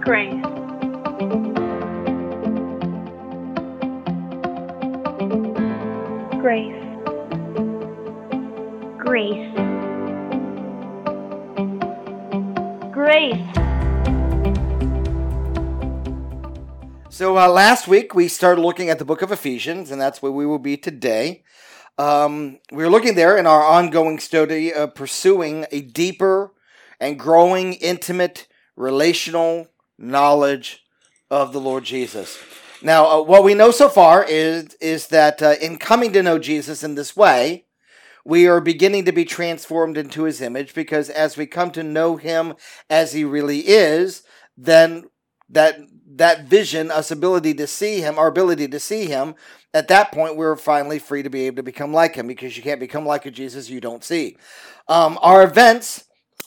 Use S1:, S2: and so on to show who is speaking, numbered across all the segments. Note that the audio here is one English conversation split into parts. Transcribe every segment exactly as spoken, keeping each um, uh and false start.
S1: Grace. Grace. Grace. Grace.
S2: So uh, last week we started looking at the book of Ephesians, and that's where we will be today. Um, we were looking there in our ongoing study of pursuing a deeper and growing intimate relational knowledge of the Lord Jesus. Now, uh, what we know so far is, is that uh, in coming to know Jesus in this way, we are beginning to be transformed into his image, because as we come to know him as he really is, then that that vision, us ability to see him, our ability to see him, at that point we're finally free to be able to become like him, because you can't become like a Jesus you don't see. Um, our events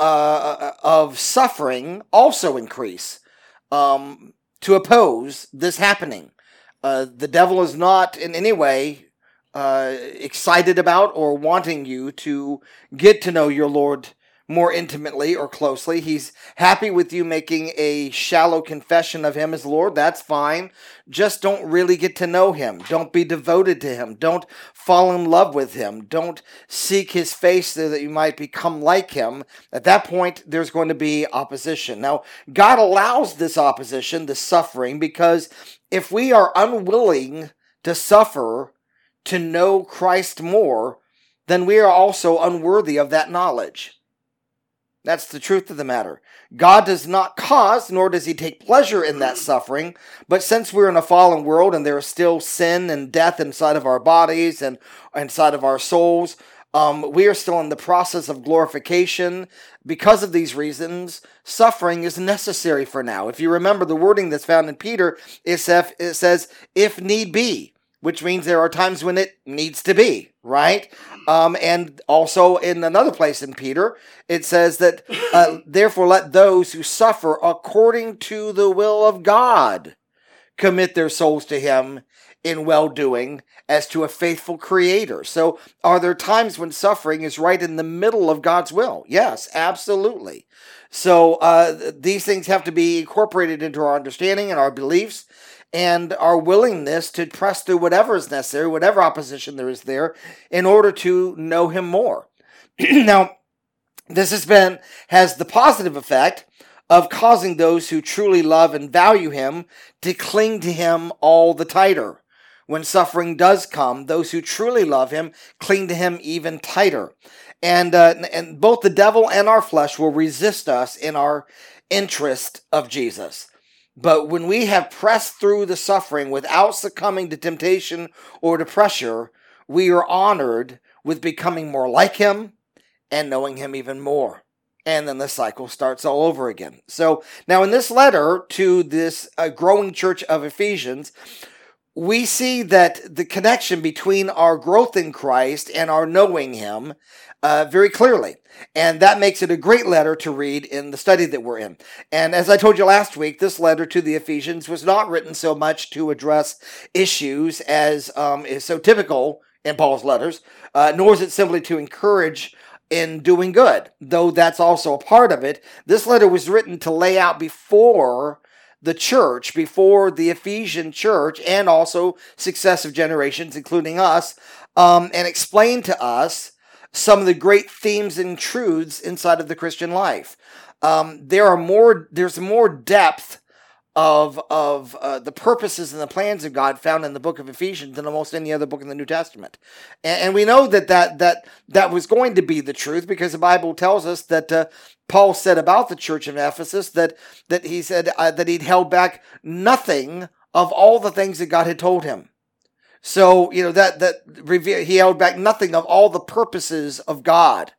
S2: uh, of suffering also increase um, to oppose this happening. Uh, the devil is not in any way uh, excited about or wanting you to get to know your Lord more intimately or closely. He's happy with you making a shallow confession of him as Lord. That's fine. Just don't really get to know him. Don't be devoted to him. Don't fall in love with him. Don't seek his face so that you might become like him. At that point, there's going to be opposition. Now, God allows this opposition, this suffering, because if we are unwilling to suffer to know Christ more, then we are also unworthy of that knowledge. That's the truth of the matter. God does not cause, nor does he take pleasure in that suffering, but since we're in a fallen world and there is still sin and death inside of our bodies and inside of our souls, um, we are still in the process of glorification. Because of these reasons, suffering is necessary for now. If you remember the wording that's found in Peter, it says, if need be, which means there are times when it needs to be, right? Um, and also in another place in Peter, it says that, uh, therefore let those who suffer according to the will of God commit their souls to him in well-doing as to a faithful creator. So are there times when suffering is right in the middle of God's will? Yes, absolutely. So uh, these things have to be incorporated into our understanding and our beliefs, and our willingness to press through whatever is necessary, whatever opposition there is there, in order to know him more. Now, this has been has the positive effect of causing those who truly love and value him to cling to him all the tighter. When suffering does come, those who truly love him cling to him even tighter. And, uh, and both the devil and our flesh will resist us in our interest of Jesus. But when we have pressed through the suffering without succumbing to temptation or to pressure, we are honored with becoming more like him and knowing him even more. And then the cycle starts all over again. So now in this letter to this uh, growing church of Ephesians, we see that the connection between our growth in Christ and our knowing him uh, very clearly. And that makes it a great letter to read in the study that we're in. And as I told you last week, this letter to the Ephesians was not written so much to address issues as um, is so typical in Paul's letters, uh, nor is it simply to encourage in doing good, though that's also a part of it. This letter was written to lay out before the church, before the Ephesian church, and also successive generations, including us, um, and explain to us some of the great themes and truths inside of the Christian life. Um, there are more. There's more depth of of uh, the purposes and the plans of God found in the book of Ephesians than almost any other book in the New Testament, and, and we know that that that that was going to be the truth, because the Bible tells us that uh, Paul said about the church of Ephesus that that he said uh, that he'd held back nothing of all the things that God had told him. So, you know, that, that he held back nothing of all the purposes of God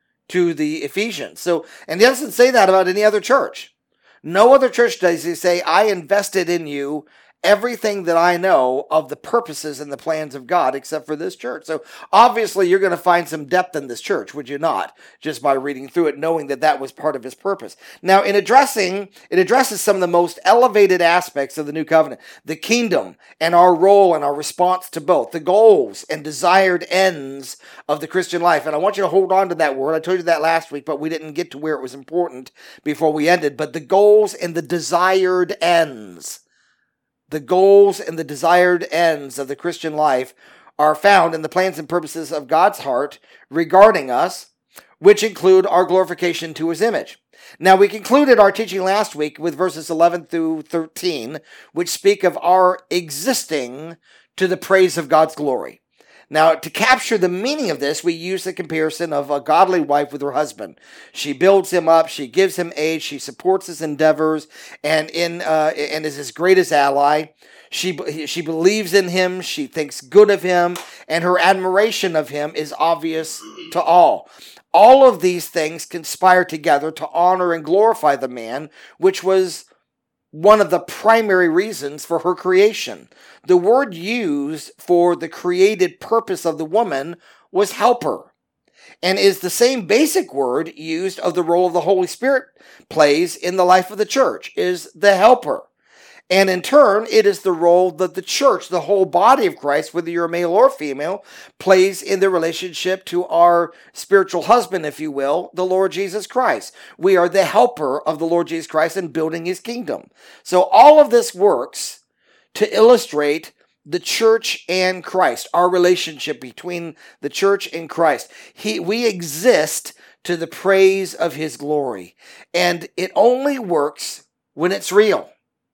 S2: to the Ephesians. So, and he doesn't say that about any other church. No other church does he say, I invested in you everything that I know of the purposes and the plans of God except for this church. So obviously you're going to find some depth in this church, would you not? Just by reading through it, knowing that that was part of his purpose. Now, in addressing, it addresses some of the most elevated aspects of the new covenant, the kingdom and our role and our response to both, the goals and desired ends of the Christian life. And I want you to hold on to that word. I told you that last week, but we didn't get to where it was important before we ended. But the goals and the desired ends. The goals and the desired ends of the Christian life are found in the plans and purposes of God's heart regarding us, which include our glorification to his image. Now, we concluded our teaching last week with verses eleven through thirteen, which speak of our existing to the praise of God's glory. Now, to capture the meaning of this, we use the comparison of a godly wife with her husband. She builds him up, she gives him aid, she supports his endeavors, and in uh, and is his greatest ally. She she believes in him, she thinks good of him, and her admiration of him is obvious to all. All of these things conspire together to honor and glorify the man, which was one of the primary reasons for her creation. The word used for the created purpose of the woman was helper, and is the same basic word used of the role of the Holy Spirit plays in the life of the church, is the helper. And in turn, it is the role that the church, the whole body of Christ, whether you're male or female, plays in the relationship to our spiritual husband, if you will, the Lord Jesus Christ. We are the helper of the Lord Jesus Christ in building his kingdom. So all of this works to illustrate the church and Christ, our relationship between the church and Christ. He, we exist to the praise of his glory. And it only works when it's real.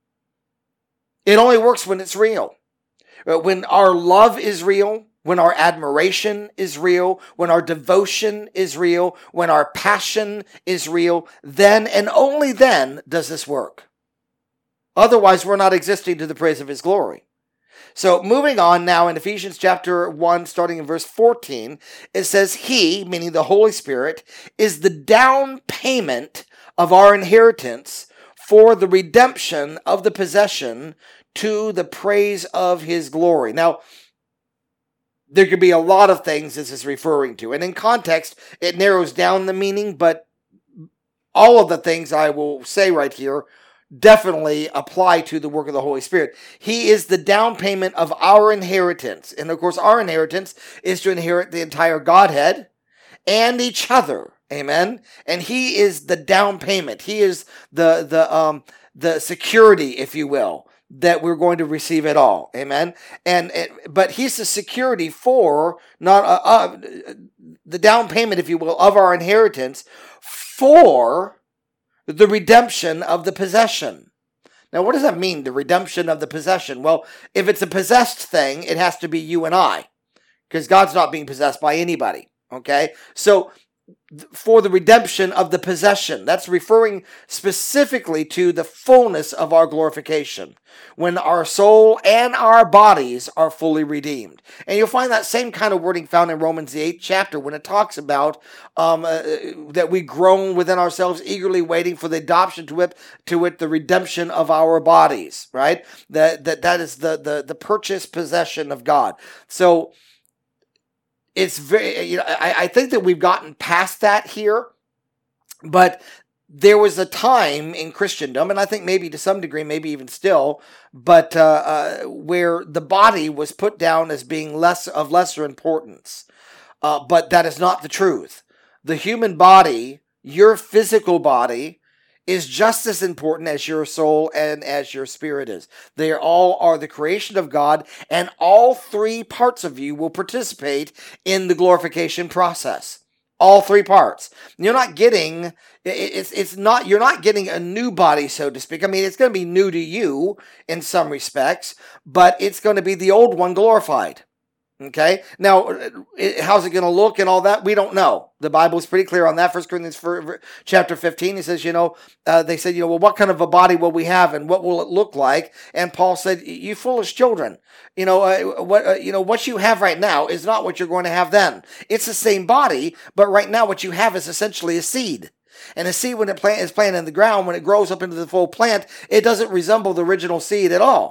S2: It only works when it's real. When our love is real, when our admiration is real, when our devotion is real, when our passion is real, then and only then does this work. Otherwise, we're not existing to the praise of his glory. So moving on now in Ephesians chapter one, starting in verse fourteen, it says, he, meaning the Holy Spirit, is the down payment of our inheritance for the redemption of the possession to the praise of his glory. Now, there could be a lot of things this is referring to. And in context, it narrows down the meaning, but all of the things I will say right here definitely apply to the work of the Holy Spirit. He is the down payment of our inheritance. And of course, our inheritance is to inherit the entire Godhead and each other. Amen. And he is the down payment. He is the the um the security, if you will, that we're going to receive it all. Amen. And, and but he's the security for not uh, uh, the down payment, if you will, of our inheritance for the redemption of the possession. Now, what does that mean? The redemption of the possession? Well, if it's a possessed thing, it has to be you and I, because God's not being possessed by anybody. Okay, so for the redemption of the possession. That's referring specifically to the fullness of our glorification, when our soul and our bodies are fully redeemed. And you'll find that same kind of wording found in Romans the eighth chapter, when it talks about um, uh, that we groan within ourselves, eagerly waiting for the adoption to it, to it, the redemption of our bodies, right? That that that is the the the purchased possession of God. So it's very, you know, I, I think that we've gotten past that here, but there was a time in Christendom, and I think maybe to some degree, maybe even still, but uh, uh, where the body was put down as being less of lesser importance. Uh, but that is not the truth. The human body, your physical body, is just as important as your soul and as your spirit is. They all are the creation of God, and all three parts of you will participate in the glorification process. All three parts. You're not getting, it's it's not, you're not getting a new body, so to speak. I mean, it's going to be new to you in some respects, but it's going to be the old one glorified. Okay, now, how's it going to look and all that? We don't know. The Bible is pretty clear on that. First Corinthians chapter fifteen, he says, you know, uh, they said, you know, well, what kind of a body will we have and what will it look like? And Paul said, you foolish children, you know, uh, what, uh, you know, what you have right now is not what you're going to have then. It's the same body, but right now what you have is essentially a seed. And a seed, when it plant, is planted in the ground, when it grows up into the full plant, it doesn't resemble the original seed at all.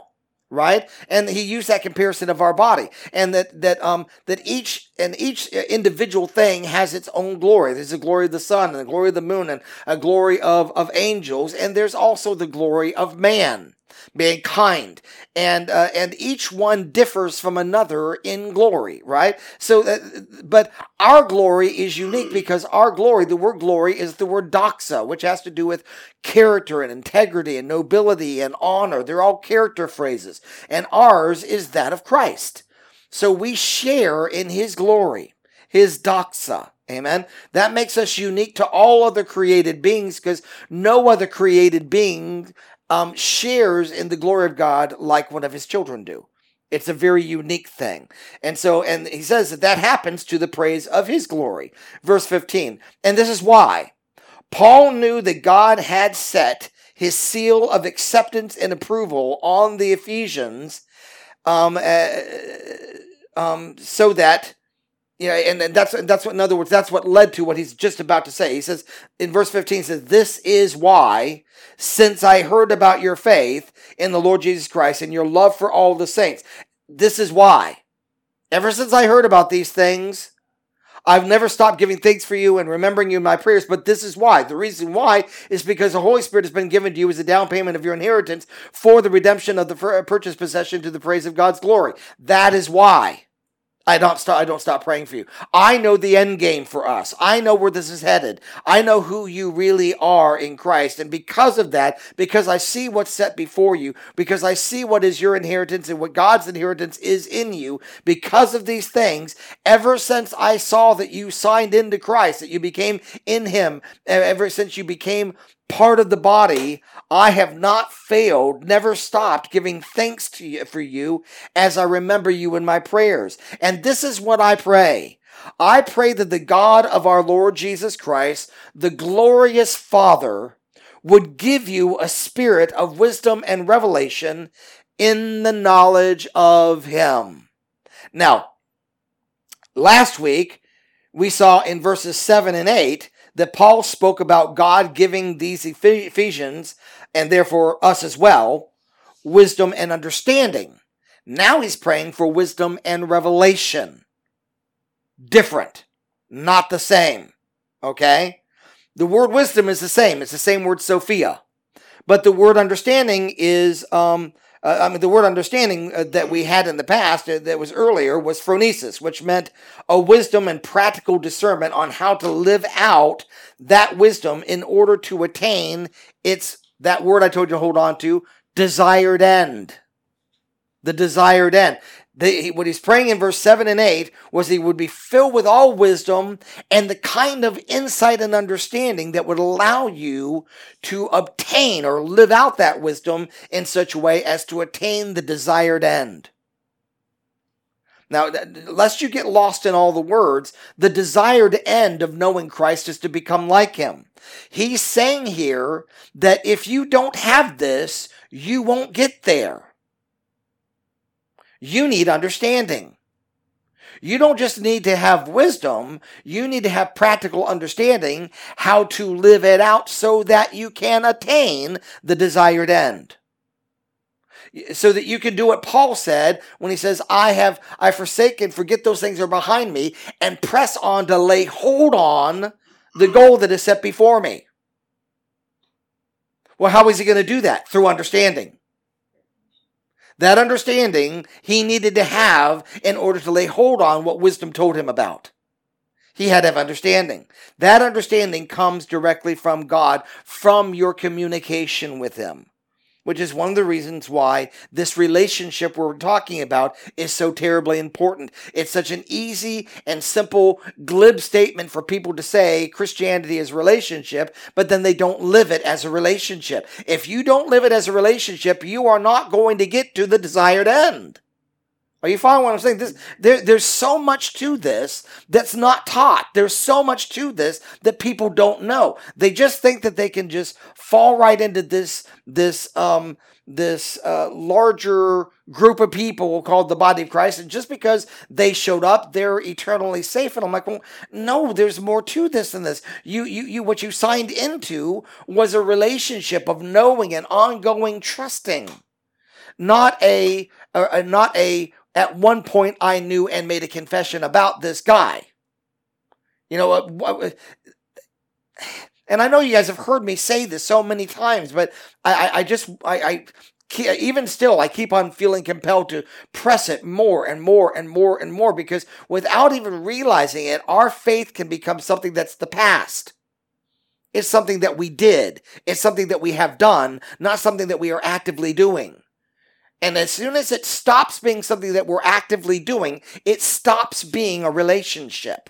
S2: right? And he used that comparison of our body, and that that um that each and each individual thing has its own glory. There's the glory of the sun, and the glory of the moon, and a glory of of angels, and there's also the glory of man, mankind, and uh, and each one differs from another in glory, right? So, uh, but our glory is unique because our glory, the word glory, is the word doxa, which has to do with character and integrity and nobility and honor. They're all character phrases, and ours is that of Christ. So we share in his glory, his doxa. Amen. That makes us unique to all other created beings, because no other created being um, shares in the glory of God like one of his children do. It's a very unique thing. And so, and he says that that happens to the praise of his glory. Verse fifteen. And this is why Paul knew that God had set his seal of acceptance and approval on the Ephesians, um, uh, um, so that, you know, and, and that's that's what, in other words, that's what led to what he's just about to say. He says in verse fifteen, he says, "This is why, since I heard about your faith in the Lord Jesus Christ and your love for all the saints." This is why. Ever since I heard about these things, I've never stopped giving thanks for you and remembering you in my prayers, but this is why. The reason why is because the Holy Spirit has been given to you as a down payment of your inheritance for the redemption of the purchased possession to the praise of God's glory. That is why I don't stop, I don't stop praying for you. I know the end game for us. I know where this is headed. I know who you really are in Christ. And because of that, because I see what's set before you, because I see what is your inheritance and what God's inheritance is in you, because of these things, ever since I saw that you signed into Christ, that you became in him, ever since you became part of the body, I have not failed, never stopped giving thanks to you for you as I remember you in my prayers. And this is what I pray. I pray that the God of our Lord Jesus Christ, the glorious Father, would give you a spirit of wisdom and revelation in the knowledge of him. Now, last week, we saw in verses seven and eight that Paul spoke about God giving these Ephesians, and therefore us as well, wisdom and understanding. Now he's praying for wisdom and revelation. Different, not the same. Okay? The word wisdom is the same. It's the same word Sophia. But the word understanding is, um, uh, I mean, the word understanding uh, that we had in the past, uh, that was earlier, was phronesis, which meant a wisdom and practical discernment on how to live out that wisdom in order to attain its, that word I told you to hold on to, desired end. The desired end. The, what he's praying in verse seven and eight was he would be filled with all wisdom and the kind of insight and understanding that would allow you to obtain or live out that wisdom in such a way as to attain the desired end. Now, lest you get lost in all the words, the desired end of knowing Christ is to become like him. He's saying here that if you don't have this, you won't get there. You need understanding. You don't just need to have wisdom, you need to have practical understanding how to live it out so that you can attain the desired end. So that you can do what Paul said when he says, I have, I forsake and forget those things that are behind me and press on to lay hold on the goal that is set before me. Well, how is he going to do that? Through understanding. That understanding he needed to have in order to lay hold on what wisdom told him about. He had to have understanding. That understanding comes directly from God, from your communication with him, which is one of the reasons why this relationship we're talking about is so terribly important. It's such an easy and simple, glib statement for people to say Christianity is a relationship, but then they don't live it as a relationship. If you don't live it as a relationship, you are not going to get to the desired end. Are you following what I'm saying? This, there, there's so much to this that's not taught. There's so much to this that people don't know. They just think that they can just fall right into this this um, this uh, larger group of people called the body of Christ, and just because they showed up, they're eternally safe. And I'm like, well, no, there's more to this than this. You, you, you. What you signed into was a relationship of knowing and ongoing trusting. not a, a not a, at one point I knew and made a confession about this guy. You know, and I know you guys have heard me say this so many times, but I, I, I just, I, I, even still, I keep on feeling compelled to press it more and more and more and more, because without even realizing it, our faith can become something that's the past. It's something that we did. It's something that we have done, not something that we are actively doing. And as soon as it stops being something that we're actively doing, it stops being a relationship.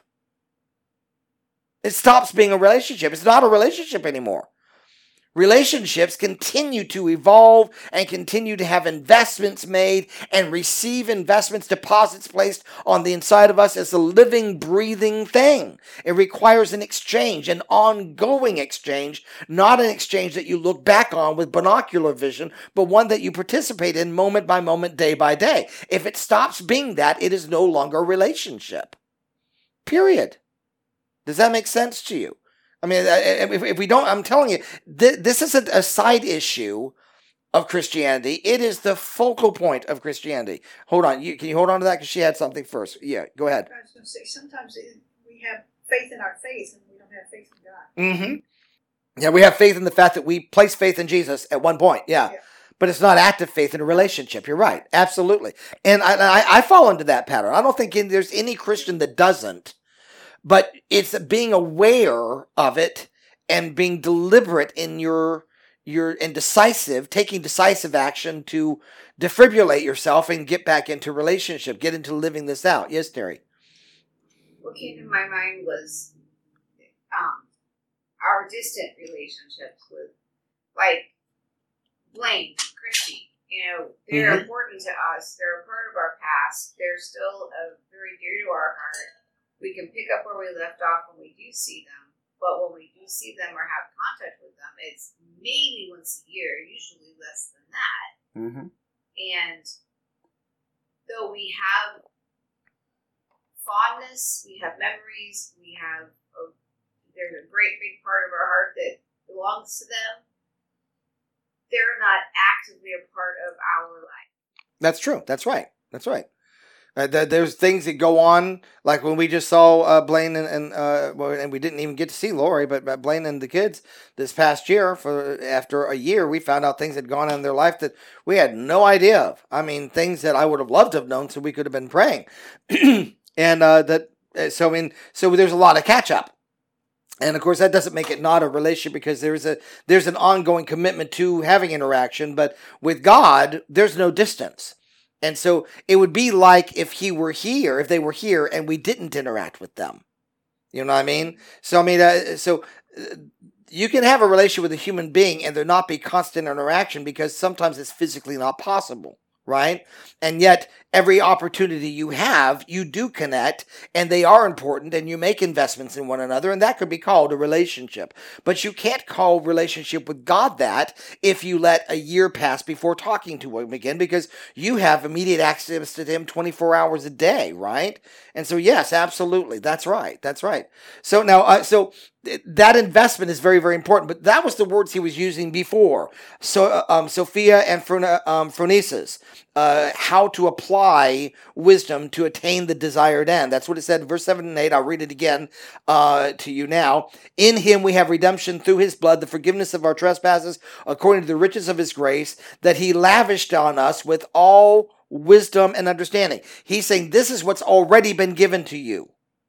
S2: It stops being a relationship. It's not a relationship anymore. Relationships continue to evolve and continue to have investments made and receive investments, deposits placed on the inside of us as a living, breathing thing. It requires an exchange, an ongoing exchange, not an exchange that you look back on with binocular vision, but one that you participate in moment by moment, day by day. If it stops being that, it is no longer a relationship. Period. Does that make sense to you? I mean, if, if we don't, I'm telling you, th- this isn't a side issue of Christianity. It is the focal point of Christianity. Hold on. You, can you hold on to that? Because she had something first. Yeah, go ahead.
S3: I was going to say, sometimes we have faith in our faith and we don't have faith in God.
S2: Mm-hmm. Yeah, we have faith in the fact that we place faith in Jesus at one point. Yeah. yeah. But it's not active faith in a relationship. You're right. Absolutely. And I, I, I fall into that pattern. I don't think there's any Christian that doesn't. But it's being aware of it and being deliberate in your your and decisive, taking decisive action to defibrillate yourself and get back into relationship, get into living this out. Yes, Terry.
S4: What came to my mind was um, our distant relationships with, like, Blaine, Christy. You know, they're mm-hmm. important to us. They're a part of our past. They're still uh, very dear to our heart. We can pick up where we left off when we do see them, but when we do see them or have contact with them, it's maybe once a year, usually less than that.
S2: Mm-hmm.
S4: And though we have fondness, we have memories, we have a, there's a great big part of our heart that belongs to them, they're not actively a part of our life.
S2: That's true. That's right. That's right. Uh, th- there's things that go on, like when we just saw uh, Blaine and and, uh, well, and we didn't even get to see Lori, but, but Blaine and the kids this past year. For after a year, we found out things had gone on in their life that we had no idea of. I mean, things that I would have loved to have known, so we could have been praying. and uh, that so I mean, so there's a lot of catch up. And of course, that doesn't make it not a relationship, because there's a there's an ongoing commitment to having interaction. But with God, there's no distance. And so it would be like if he were here, if they were here and we didn't interact with them. You know what I mean? So, I mean, uh, so uh, you can have a relationship with a human being and there not be constant interaction, because sometimes it's physically not possible, right? And yet every opportunity you have, you do connect, and they are important, and you make investments in one another, and that could be called a relationship. But you can't call relationship with God that if you let a year pass before talking to him again, because you have immediate access to him twenty-four hours a day, right? And so, yes, absolutely. That's right. That's right. So now, uh, so that investment is very, very important. But that was the words he was using before. So, uh, um, Sophia and Phron- um, Phronesis, uh, how to apply wisdom to attain the desired end. That's what it said in verse seven and eight. I'll read it again uh, to you now. In him we have redemption through his blood, the forgiveness of our trespasses, according to the riches of his grace, that he lavished on us with all wisdom and understanding. He's saying this is what's already been given to you.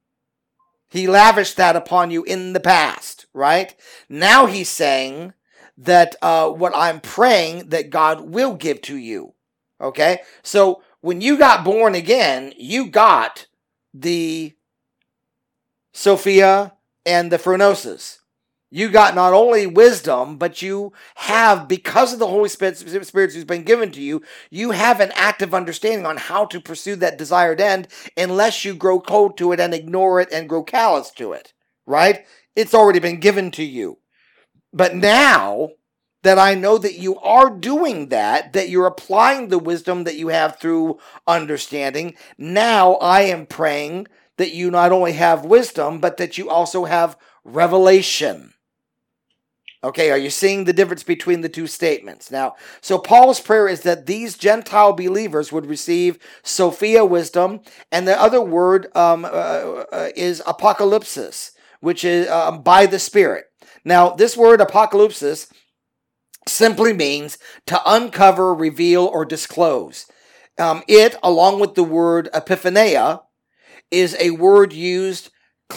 S2: He lavished that upon you in the past, right? Now he's saying that uh, what I'm praying that God will give to you, okay? So when you got born again, you got the Sophia and the Phronesis. You got not only wisdom, but you have, because of the Holy Spirit, Spirit who's been given to you, you have an active understanding on how to pursue that desired end, unless you grow cold to it and ignore it and grow callous to it, right? It's already been given to you. But now that I know that you are doing that, that you're applying the wisdom that you have through understanding, now I am praying that you not only have wisdom, but that you also have revelation. Okay, are you seeing the difference between the two statements? Now, so Paul's prayer is that these Gentile believers would receive Sophia wisdom, and the other word um, uh, uh, is apocalypsis, which is uh, by the Spirit. Now, this word apocalypsis simply means to uncover, reveal, or disclose. Um, it, along with the word epiphania, is a word used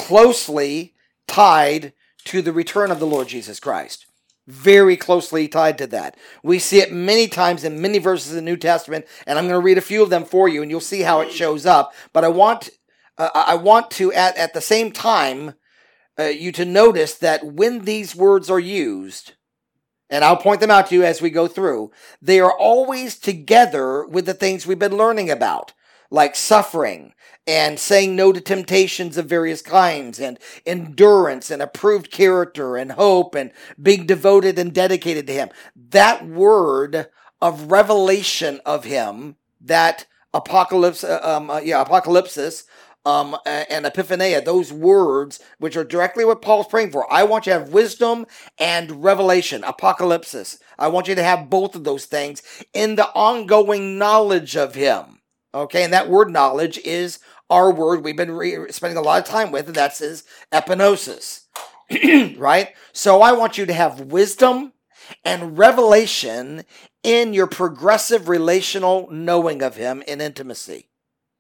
S2: closely tied to the return of the Lord Jesus Christ. Very closely tied to that. We see it many times in many verses in the New Testament, and I'm going to read a few of them for you, and you'll see how it shows up. But I want, uh, I want to, at, at the same time, uh, you to notice that when these words are used, and I'll point them out to you as we go through, they are always together with the things we've been learning about, like suffering, and saying no to temptations of various kinds, and endurance, and approved character, and hope, and being devoted and dedicated to Him. That word of revelation of Him, that apocalypse, um, uh, yeah, apocalypsis, um, and epiphania, those words, which are directly what Paul's praying for. I want you to have wisdom and revelation, apocalypsis. I want you to have both of those things in the ongoing knowledge of Him. Okay, and that word knowledge is our word we've been re- spending a lot of time with, and that's his epinosis, right? So I want you to have wisdom and revelation in your progressive relational knowing of Him in intimacy.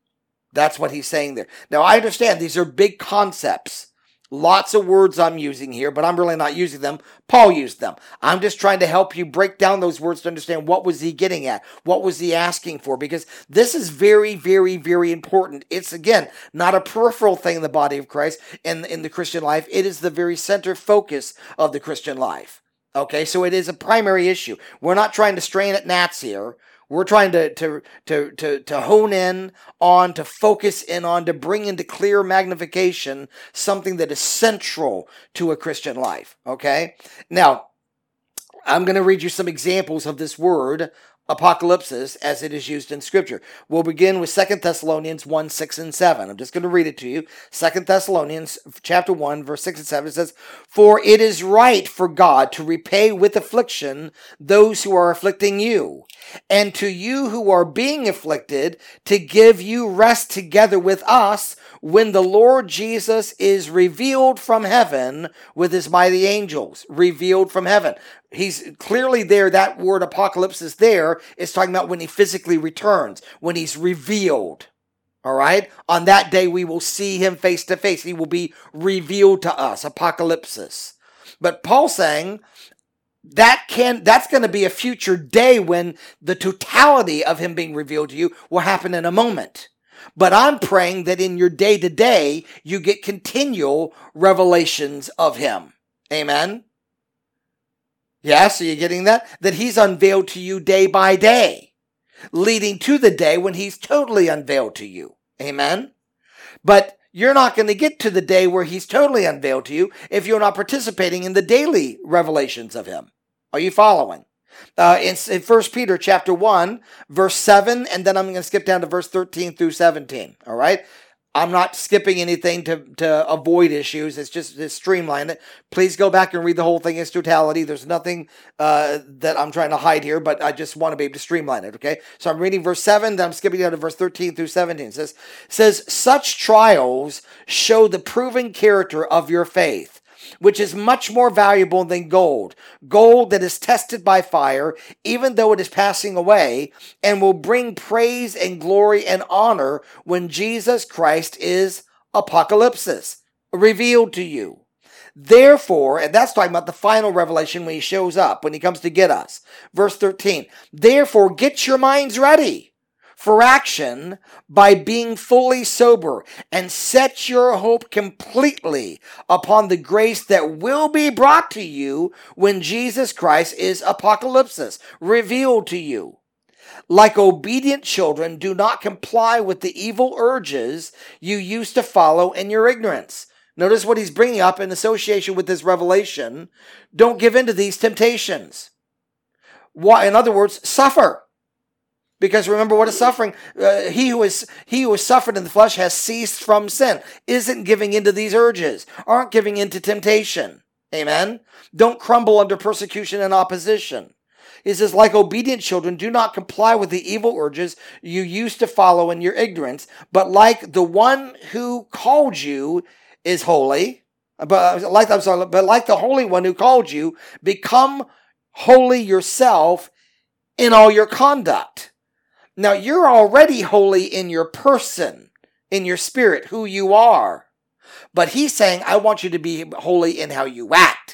S2: That's what he's saying there. Now, I understand these are big concepts. Lots of words I'm using here, but I'm really not using them. Paul used them. I'm just trying to help you break down those words to understand what was he getting at, what was he asking for, because this is very, very, very important. It's, again, not a peripheral thing in the body of Christ and in, in the Christian life. It is the very center focus of the Christian life. Okay, so it is a primary issue. We're not trying to strain at gnats here. We're trying to, to, to, to, to hone in on, to focus in on, to bring into clear magnification something that is central to a Christian life, okay? Now, I'm going to read you some examples of this word, apocalypsis, as it is used in Scripture. We'll begin with Second Thessalonians one, six, and seven. I'm just going to read it to you. Second Thessalonians chapter one, verse six and seven, it says, "For it is right for God to repay with affliction those who are afflicting you, and to you who are being afflicted, to give you rest together with us when the Lord Jesus is revealed from heaven with his mighty angels." Revealed from heaven. He's clearly there. That word apocalypse is there. It's talking about when he physically returns, when he's revealed. All right. On that day, we will see him face to face. He will be revealed to us. Apocalypsis. But Paul's saying that can, that's going to be a future day when the totality of him being revealed to you will happen in a moment. But I'm praying that in your day to day, you get continual revelations of him. Amen. Yeah, so you're getting that? That he's unveiled to you day by day, leading to the day when he's totally unveiled to you. Amen? But you're not going to get to the day where he's totally unveiled to you if you're not participating in the daily revelations of him. Are you following? Uh, in, in First Peter chapter one, verse seven, and then I'm going to skip down to verse thirteen through seventeen. All right? I'm not skipping anything to, to avoid issues. It's just to streamline it. Please go back and read the whole thing in its totality. There's nothing uh, that I'm trying to hide here, but I just want to be able to streamline it, okay? So I'm reading verse seven, then I'm skipping down to verse thirteen through seventeen. It says, it says, "Such trials show the proven character of your faith, which is much more valuable than gold, gold that is tested by fire, even though it is passing away, and will bring praise and glory and honor when Jesus Christ is apocalypsis, revealed to you. Therefore," and that's talking about the final revelation when he shows up, when he comes to get us. Verse thirteen, "Therefore get your minds ready for action by being fully sober, and set your hope completely upon the grace that will be brought to you when Jesus Christ is apocalypsis, revealed to you. Like obedient children, do not comply with the evil urges you used to follow in your ignorance." Notice what he's bringing up in association with this revelation. Don't give in to these temptations. Why? In other words, suffer. Because remember, what is suffering? Uh, he who is he who is suffered in the flesh has ceased from sin. Isn't giving into these urges. Aren't giving into temptation. Amen? Don't crumble under persecution and opposition. He says, like obedient children, do not comply with the evil urges you used to follow in your ignorance, but like the one who called you is holy, but like, I'm sorry, but like the Holy One who called you, become holy yourself in all your conduct. Now, you're already holy in your person, in your spirit, who you are. But he's saying, I want you to be holy in how you act.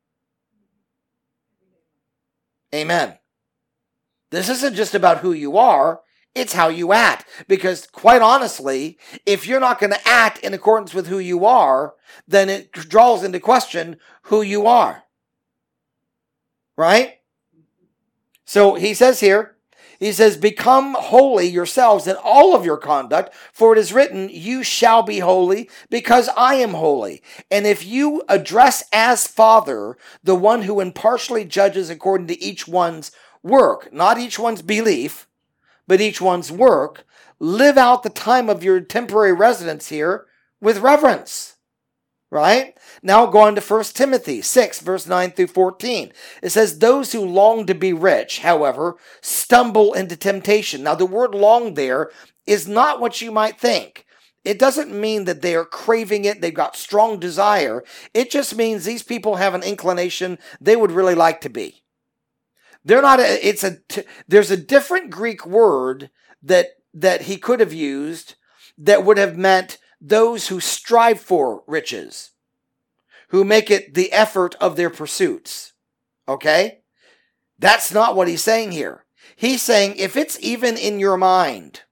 S2: Amen. This isn't just about who you are, it's how you act. Because quite honestly, if you're not going to act in accordance with who you are, then it draws into question who you are. Right? So he says here, he says, become holy yourselves in all of your conduct, for it is written, you shall be holy because I am holy. And if you address as Father the one who impartially judges according to each one's work, not each one's belief, but each one's work, live out the time of your temporary residence here with reverence. Right? Now go on to First Timothy six, verse nine through fourteen. It says, those who long to be rich, however, stumble into temptation. Now the word long there is not what you might think. It doesn't mean that they are craving it, they've got strong desire. It just means these people have an inclination they would really like to be. They're not, a, it's a, there's a different Greek word that, that he could have used that would have meant those who strive for riches, who make it the effort of their pursuits. Okay? That's not what he's saying here. He's saying if it's even in your mind,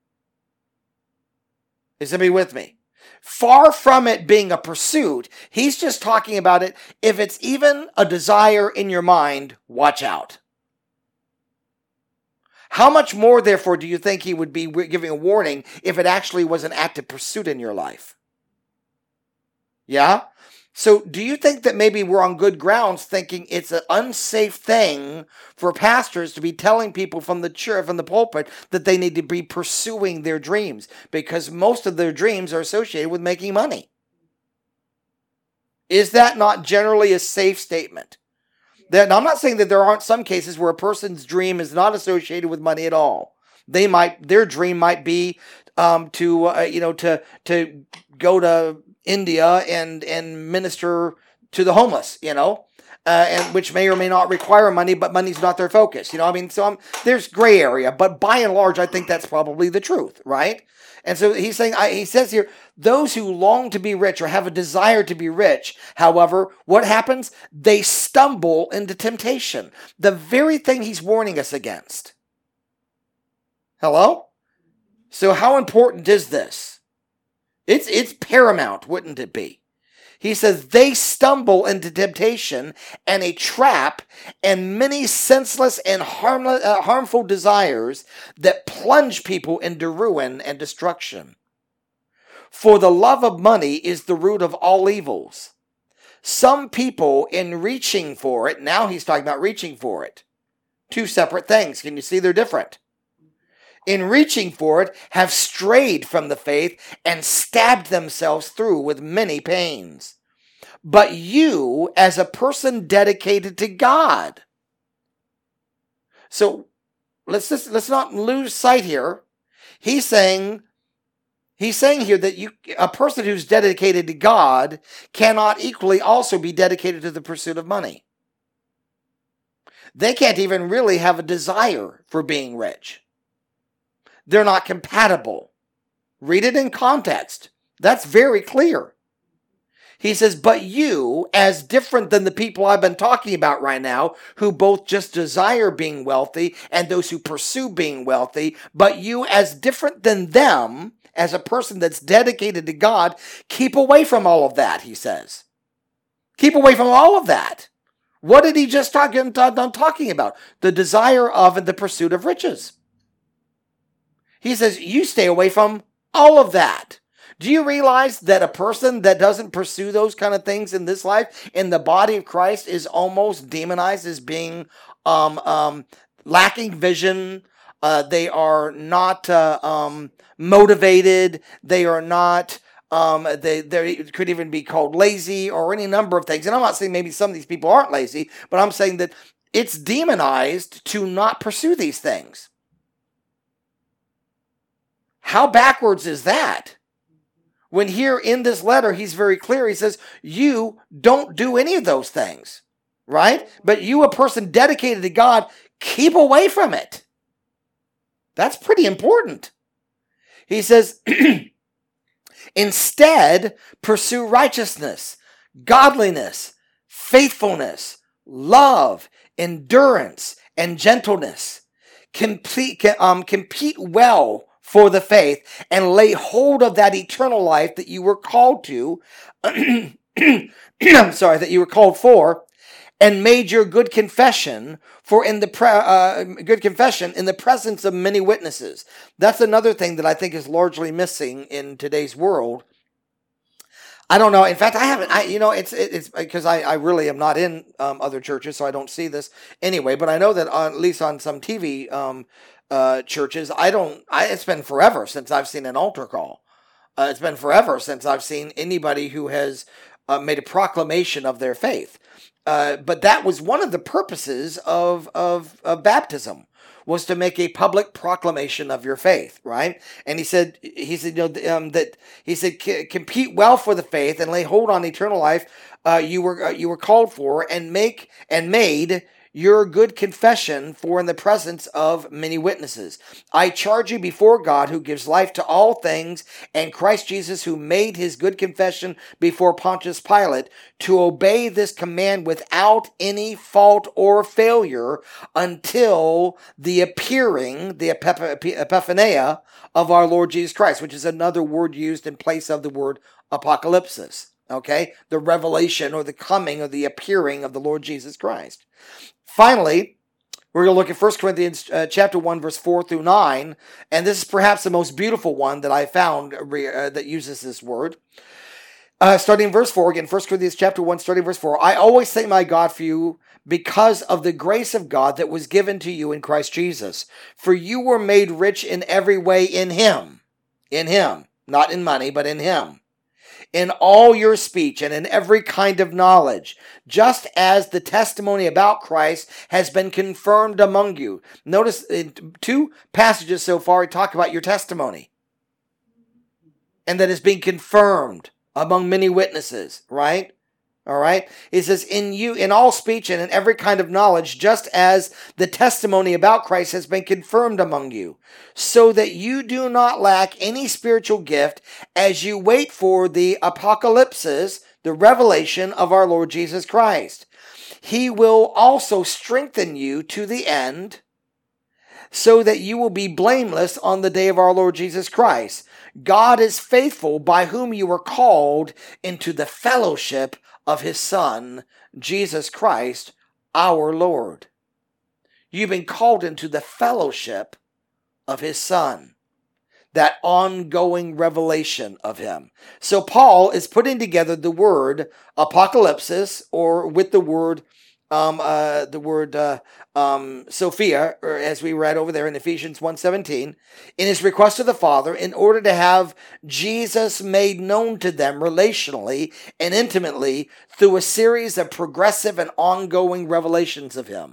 S2: is somebody with me? Far from it being a pursuit, he's just talking about it. If it's even a desire in your mind, watch out. How much more, therefore, do you think he would be giving a warning if it actually was an active pursuit in your life? Yeah? So do you think that maybe we're on good grounds thinking it's an unsafe thing for pastors to be telling people from the church, from the pulpit, that they need to be pursuing their dreams? Because most of their dreams are associated with making money. Is that not generally a safe statement? That, I'm not saying that there aren't some cases where a person's dream is not associated with money at all. They might, their dream might be um, to, uh, you know, to to go to India and and minister to the homeless, you know, uh, and which may or may not require money, but money's not their focus, you know. I mean, so I'm, there's gray area, but by and large, I think that's probably the truth, right? And so he's saying, I, he says here, those who long to be rich or have a desire to be rich, however, what happens? They stumble into temptation. The very thing he's warning us against. Hello? So how important is this? It's, it's paramount, wouldn't it be? He says, they stumble into temptation and a trap and many senseless and harmless, uh, harmful desires that plunge people into ruin and destruction. For the love of money is the root of all evils. Some people, in reaching for it, now he's talking about reaching for it. Two separate things. Can you see they're different? In reaching for it, have strayed from the faith and stabbed themselves through with many pains. But you, as a person dedicated to God. So let's just, let's not lose sight here. He's saying, he's saying here that you, a person who's dedicated to God cannot equally also be dedicated to the pursuit of money. They can't even really have a desire for being rich. They're not compatible. Read it in context. That's very clear. He says, but you, as different than the people I've been talking about right now, who both just desire being wealthy and those who pursue being wealthy, but you, as different than them, as a person that's dedicated to God, keep away from all of that, he says. Keep away from all of that. What did he just talk, done talking about? The desire of and the pursuit of riches. He says, you stay away from all of that. Do you realize that a person that doesn't pursue those kind of things in this life, in the body of Christ, is almost demonized as being um, um, lacking vision? Uh, they are not uh, um, motivated. They are not Um, they, they could even be called lazy or any number of things. And I'm not saying maybe some of these people aren't lazy, but I'm saying that it's demonized to not pursue these things. How backwards is that? When here in this letter, he's very clear. He says, you don't do any of those things, right? But you, a person dedicated to God, keep away from it. That's pretty important. He says, instead, pursue righteousness, godliness, faithfulness, love, endurance, and gentleness. Complete, um, compete well for the faith and lay hold of that eternal life that you were called to. I'm sorry, that you were called for, and made your good confession for in the pre- uh, good confession in the presence of many witnesses. That's another thing that I think is largely missing in today's world. I don't know. In fact, I haven't. I you know it's it's because I, I really am not in um, other churches, so I don't see this anyway. But I know that on, at least on some T V um, uh, churches, I don't. I, it's been forever since I've seen an altar call. Uh, it's been forever since I've seen anybody who has uh, made a proclamation of their faith. Uh, but that was one of the purposes of, of of baptism, was to make a public proclamation of your faith, right? And he said, he said, you know, um, that he said, compete well for the faith and lay hold on eternal life. Uh, you were uh, you were called for, and make and made your good confession for in the presence of many witnesses. I charge you before God, who gives life to all things, and Christ Jesus, who made his good confession before Pontius Pilate, to obey this command without any fault or failure until the appearing, the epiphania of our Lord Jesus Christ, which is another word used in place of the word apocalypsis. Okay? The revelation or the coming or the appearing of the Lord Jesus Christ. Finally, we're going to look at First Corinthians uh, chapter one, verse four through nine, and this is perhaps the most beautiful one that I found uh, that uses this word. Uh, starting in verse four, again, First Corinthians chapter one, starting verse four, I always thank my God for you because of the grace of God that was given to you in Christ Jesus. For you were made rich in every way in him, in him, not in money, but in him. In all your speech and in every kind of knowledge, just as the testimony about Christ has been confirmed among you. Notice in two passages so far, we talk about your testimony. And that is being confirmed among many witnesses, right? All right. It says, in you, in all speech and in every kind of knowledge, just as the testimony about Christ has been confirmed among you, so that you do not lack any spiritual gift as you wait for the apocalypsis, the revelation of our Lord Jesus Christ. He will also strengthen you to the end, so that you will be blameless on the day of our Lord Jesus Christ. God is faithful, by whom you were called into the fellowship of his Son, Jesus Christ, our Lord. You've been called into the fellowship of his Son, that ongoing revelation of him. So Paul is putting together the word apocalypsis, or with the word Um, uh, the word uh, um, Sophia, or as we read over there in Ephesians one seventeen, in his request to the Father, in order to have Jesus made known to them relationally and intimately through a series of progressive and ongoing revelations of him.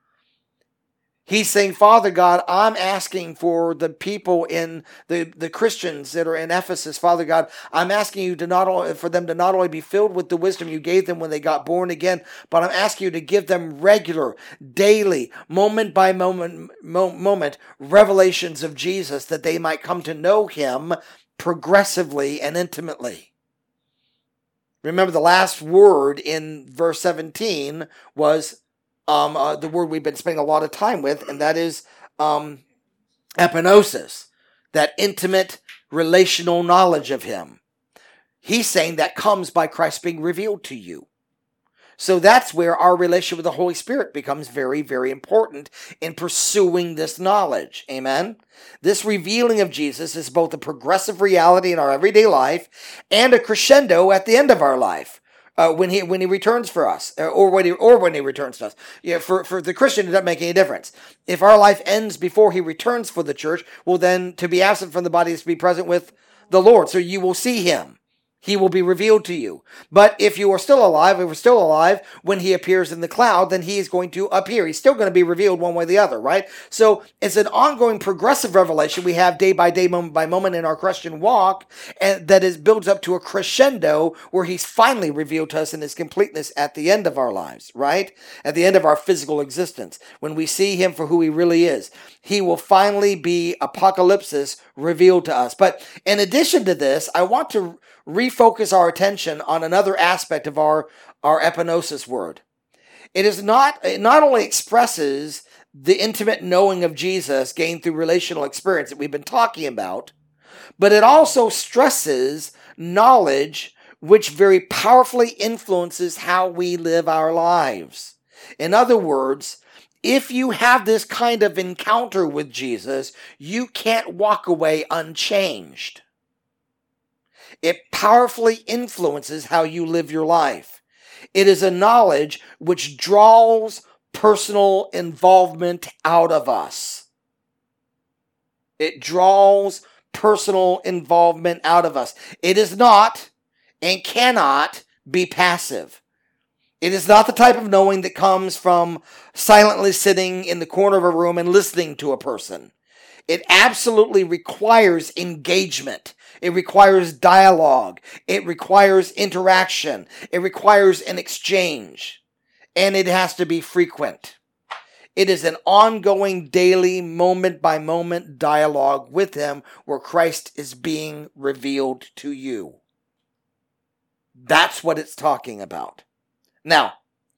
S2: He's saying, Father God, I'm asking for the people in the, the Christians that are in Ephesus, Father God, I'm asking you to not only, for them to not only be filled with the wisdom you gave them when they got born again, but I'm asking you to give them regular, daily, moment by moment, mo- moment, revelations of Jesus, that they might come to know him progressively and intimately. Remember, the last word in verse seventeen was Um, uh, the word we've been spending a lot of time with, and that is um, epinosis, that intimate relational knowledge of him. He's saying that comes by Christ being revealed to you. So that's where our relationship with the Holy Spirit becomes very, very important in pursuing this knowledge. Amen? This revealing of Jesus is both a progressive reality in our everyday life and a crescendo at the end of our life. Uh, when he when he returns for us, or when he or when he returns to us, yeah. For for the Christian, it doesn't make any difference. If our life ends before he returns for the church, well, then to be absent from the body is to be present with the Lord. So you will see him. He will be revealed to you. But if you are still alive, if we're still alive, when he appears in the cloud, then he is going to appear. He's still going to be revealed one way or the other, right? So it's an ongoing progressive revelation we have day by day, moment by moment in our Christian walk, and that is builds up to a crescendo where he's finally revealed to us in his completeness at the end of our lives, right? At the end of our physical existence. When we see him for who he really is, he will finally be apocalypsis revealed to us. But in addition to this, I want to refocus our attention on another aspect of our, our epignosis word. It is not, it not only expresses the intimate knowing of Jesus gained through relational experience that we've been talking about, but it also stresses knowledge which very powerfully influences how we live our lives. In other words, if you have this kind of encounter with Jesus, you can't walk away unchanged. It powerfully influences how you live your life. It is a knowledge which draws personal involvement out of us. It draws personal involvement out of us. It is not and cannot be passive. It is not the type of knowing that comes from silently sitting in the corner of a room and listening to a person. It absolutely requires engagement. It requires dialogue. It requires interaction. It requires an exchange. And it has to be frequent. It is an ongoing, daily, moment-by-moment dialogue with him where Christ is being revealed to you. That's what it's talking about. Now,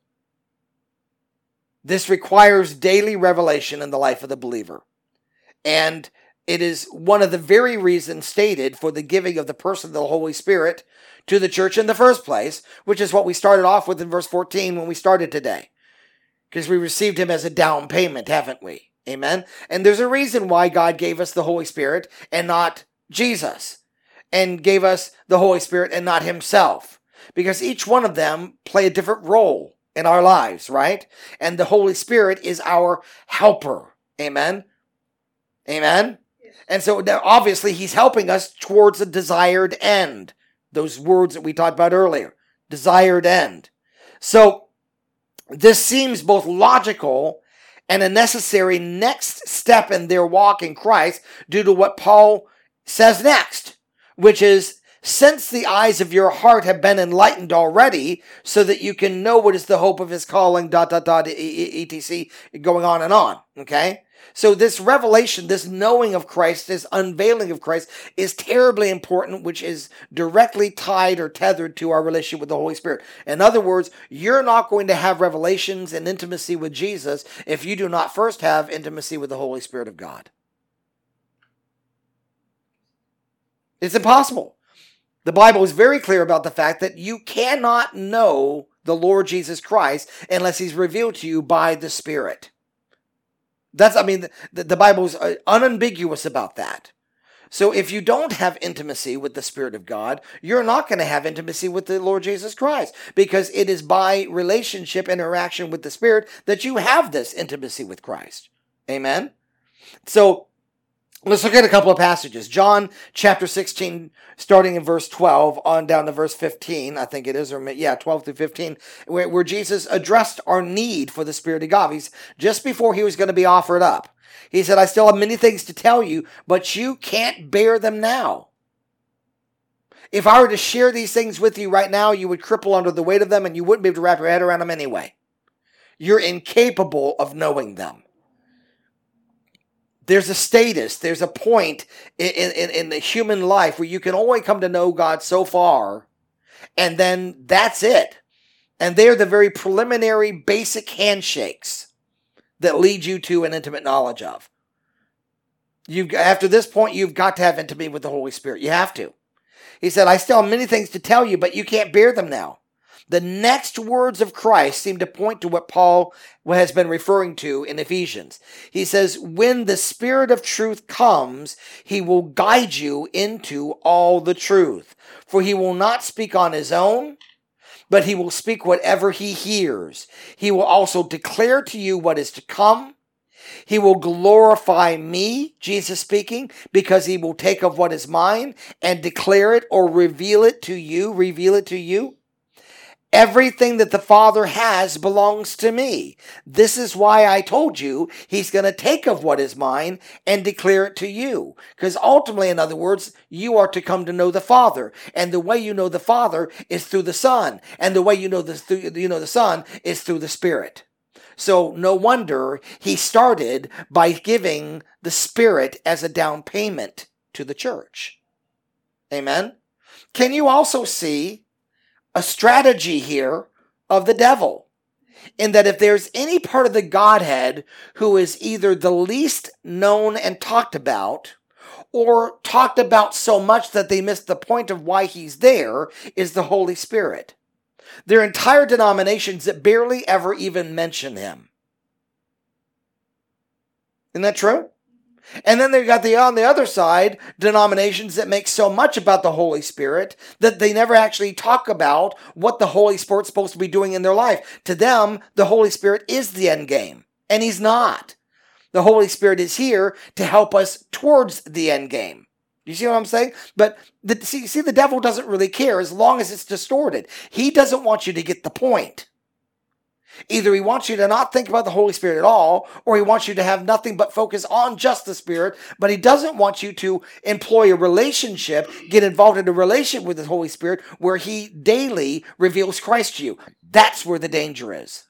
S2: this requires daily revelation in the life of the believer. And it is one of the very reasons stated for the giving of the person of the Holy Spirit to the church in the first place, which is what we started off with in verse fourteen when we started today. Because we received him as a down payment, haven't we? Amen? And there's a reason why God gave us the Holy Spirit and not Jesus. And gave us the Holy Spirit and not himself. Because each one of them play a different role in our lives, right? And the Holy Spirit is our helper. Amen? Amen?
S3: Yes.
S2: And so obviously he's helping us towards a desired end. Those words that we talked about earlier. Desired end. So this seems both logical and a necessary next step in their walk in Christ due to what Paul says next, which is, since the eyes of your heart have been enlightened already, so that you can know what is the hope of his calling, dot, dot, dot, et cetera, going on and on, okay? So this revelation, this knowing of Christ, this unveiling of Christ is terribly important, which is directly tied or tethered to our relationship with the Holy Spirit. In other words, you're not going to have revelations and intimacy with Jesus if you do not first have intimacy with the Holy Spirit of God. It's impossible. The Bible is very clear about the fact that you cannot know the Lord Jesus Christ unless he's revealed to you by the Spirit. That's, I mean, the, the Bible is unambiguous about that. So if you don't have intimacy with the Spirit of God, you're not going to have intimacy with the Lord Jesus Christ, because it is by relationship, interaction with the Spirit that you have this intimacy with Christ. Amen? So let's look at a couple of passages. John chapter sixteen, starting in verse twelve, on down to verse fifteen, I think it is, or yeah, twelve through fifteen, where, where Jesus addressed our need for the Spirit of God. He's just before he was going to be offered up. He said, I still have many things to tell you, but you can't bear them now. If I were to share these things with you right now, you would cripple under the weight of them, and you wouldn't be able to wrap your head around them anyway. You're incapable of knowing them. There's a status, there's a point in, in, in the human life where you can only come to know God so far, and then that's it. And they're the very preliminary basic handshakes that lead you to an intimate knowledge of. You've, after this point, you've got to have intimacy with the Holy Spirit. You have to. He said, I still have many things to tell you, but you can't bear them now. The next words of Christ seem to point to what Paul has been referring to in Ephesians. He says, when the Spirit of truth comes, he will guide you into all the truth. For he will not speak on his own, but he will speak whatever he hears. He will also declare to you what is to come. He will glorify me, Jesus speaking, because he will take of what is mine and declare it or reveal it to you, reveal it to you. Everything that the Father has belongs to me. This is why I told you he's going to take of what is mine and declare it to you. Because ultimately, in other words, you are to come to know the Father. And the way you know the Father is through the Son. And the way you know the, through, you know the Son is through the Spirit. So no wonder he started by giving the Spirit as a down payment to the church. Amen? Can you also see a strategy here of the devil, in that if there's any part of the Godhead who is either the least known and talked about, or talked about so much that they miss the point of why he's there, is the Holy Spirit. There are entire denominations that barely ever even mention him. Isn't that true? And then they've got the, on the other side, denominations that make so much about the Holy Spirit that they never actually talk about what the Holy Spirit's supposed to be doing in their life. To them, the Holy Spirit is the end game, and he's not. The Holy Spirit is here to help us towards the end game. You see what I'm saying? But the, see, see, the devil doesn't really care as long as it's distorted. He doesn't want you to get the point. Either he wants you to not think about the Holy Spirit at all, or he wants you to have nothing but focus on just the Spirit, but he doesn't want you to employ a relationship, get involved in a relationship with the Holy Spirit where he daily reveals Christ to you. That's where the danger is.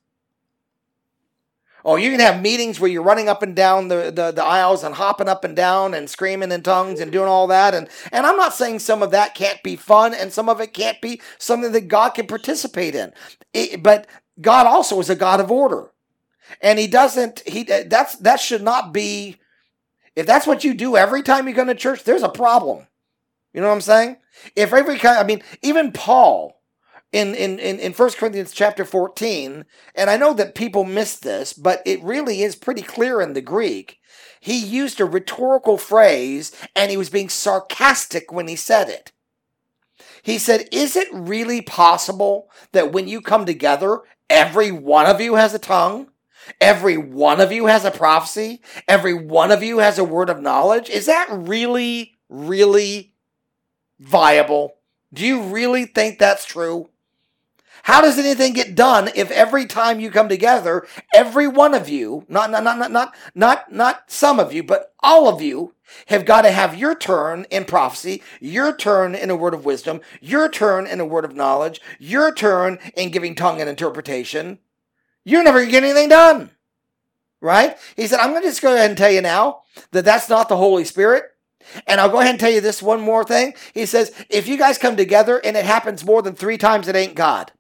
S2: Oh, you can have meetings where you're running up and down the, the, the aisles and hopping up and down and screaming in tongues and doing all that. And, and I'm not saying some of that can't be fun and some of it can't be something that God can participate in. It, but God also is a God of order. And he doesn't, he that's that should not be, if that's what you do every time you go to church, there's a problem. You know what I'm saying? If every kind, I mean, even Paul, In, in, in, in First Corinthians chapter fourteen, and I know that people miss this, but it really is pretty clear in the Greek. He used a rhetorical phrase, and he was being sarcastic when he said it. He said, is it really possible that when you come together, every one of you has a tongue? Every one of you has a prophecy? Every one of you has a word of knowledge? Is that really, really viable? Do you really think that's true? How does anything get done if every time you come together, every one of you, not, not, not, not, not, not, not some of you, but all of you have got to have your turn in prophecy, your turn in a word of wisdom, your turn in a word of knowledge, your turn in giving tongue and interpretation? You're never going to get anything done. Right? He said, I'm going to just go ahead and tell you now that that's not the Holy Spirit. And I'll go ahead and tell you this one more thing. He says, if you guys come together and it happens more than three times, it ain't God.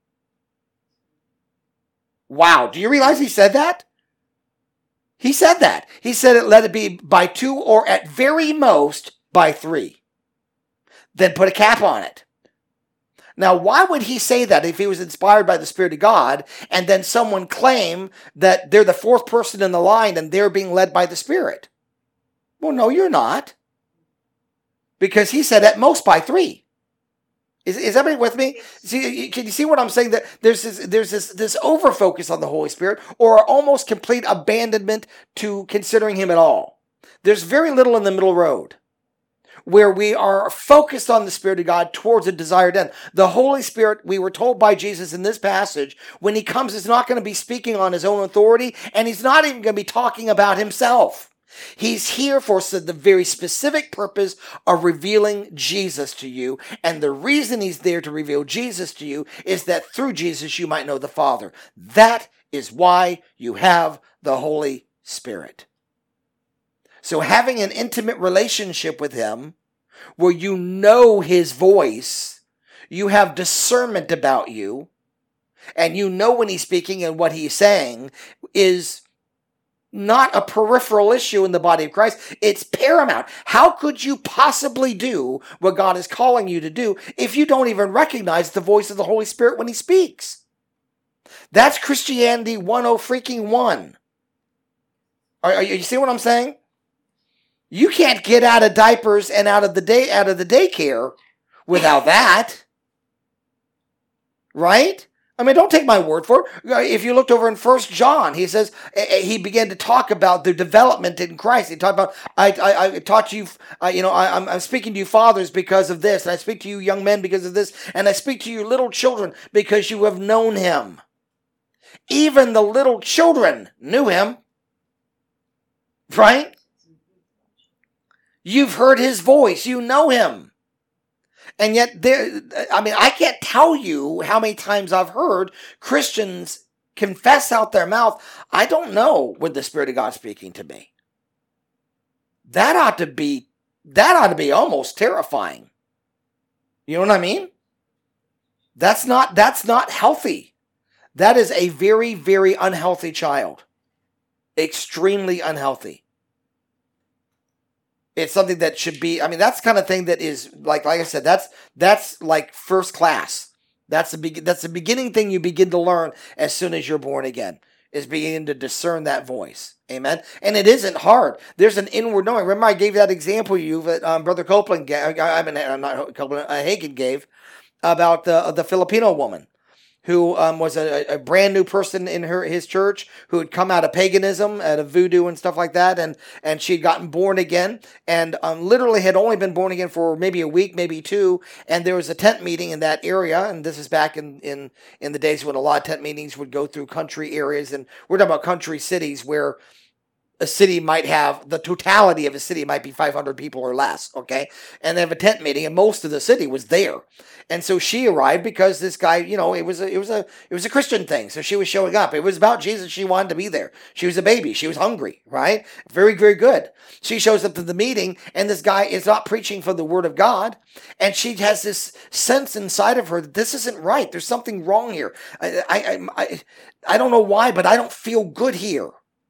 S2: Wow. Do you realize he said that? He said that. He said it, let it be by two or at very most by three. Then put a cap on it. Now, why would he say that if he was inspired by the Spirit of God and then someone claim that they're the fourth person in the line and they're being led by the Spirit? Well, no, you're not. Because he said at most by three. Is, is everybody with me? See, can you see what I'm saying? That there's this, there's this, this over-focus on the Holy Spirit, or almost complete abandonment to considering him at all. There's very little in the middle road where we are focused on the Spirit of God towards a desired end. The Holy Spirit, we were told by Jesus in this passage, when he comes, is not going to be speaking on his own authority, and he's not even going to be talking about himself. He's here for the very specific purpose of revealing Jesus to you. And the reason he's there to reveal Jesus to you is that through Jesus you might know the Father. That is why you have the Holy Spirit. So having an intimate relationship with him, where you know his voice, you have discernment about you, and you know when he's speaking and what he's saying, is not a peripheral issue in the body of Christ. It's paramount. How could you possibly do what God is calling you to do if you don't even recognize the voice of the Holy Spirit when he speaks? That's Christianity one oh freaking one. Are, are you see what I'm saying? You can't get out of diapers and out of the day out of the daycare without that. Right? I mean, don't take my word for it. If you looked over in First John, he says he began to talk about the development in Christ. He talked about, I, I, I taught you, uh, you know, I, I'm, I'm speaking to you fathers because of this, and I speak to you young men because of this, and I speak to you little children because you have known him. Even the little children knew him, right? You've heard his voice. You know him. And yet, there, I mean, I can't tell you how many times I've heard Christians confess out their mouth, I don't know when the Spirit of God speaking to me. That ought to be, that ought to be almost terrifying. You know what I mean? That's not, that's not healthy. That is a very, very unhealthy child. Extremely unhealthy. It's something that should be, I mean, that's the kind of thing that is, like like I said, that's that's like first class. That's the, be, that's the beginning thing you begin to learn as soon as you're born again, is beginning to discern that voice. Amen? And it isn't hard. There's an inward knowing. Remember I gave that example you that um, Brother Copeland, gave, I mean, not Copeland, uh, Hagen gave, about the, the Filipino woman, who um, was a, a brand new person in her his church, who had come out of paganism, out of voodoo and stuff like that, and and she'd gotten born again, and um, literally had only been born again for maybe a week, maybe two, and there was a tent meeting in that area, and this is back in, in, in the days when a lot of tent meetings would go through country areas, and we're talking about country cities where a city might have, the totality of a city might be five hundred people or less, okay? And they have a tent meeting, and most of the city was there. And so she arrived because this guy, you know, it was a, it was a, it was a Christian thing. So she was showing up. It was about Jesus. She wanted to be there. She was a baby. She was hungry, right? Very, very good. She shows up to the meeting, and this guy is not preaching for the word of God. And she has this sense inside of her that this isn't right. There's something wrong here. I, I, I, I don't know why, but I don't feel good here.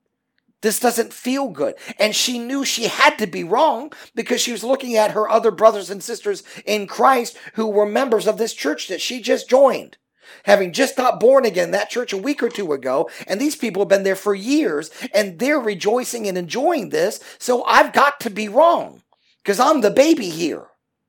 S2: This doesn't feel good. And she knew she had to be wrong because she was looking at her other brothers and sisters in Christ who were members of this church that she just joined, having just got born again, that church a week or two ago. And these people have been there for years, and they're rejoicing and enjoying this. So I've got to be wrong because I'm the baby here.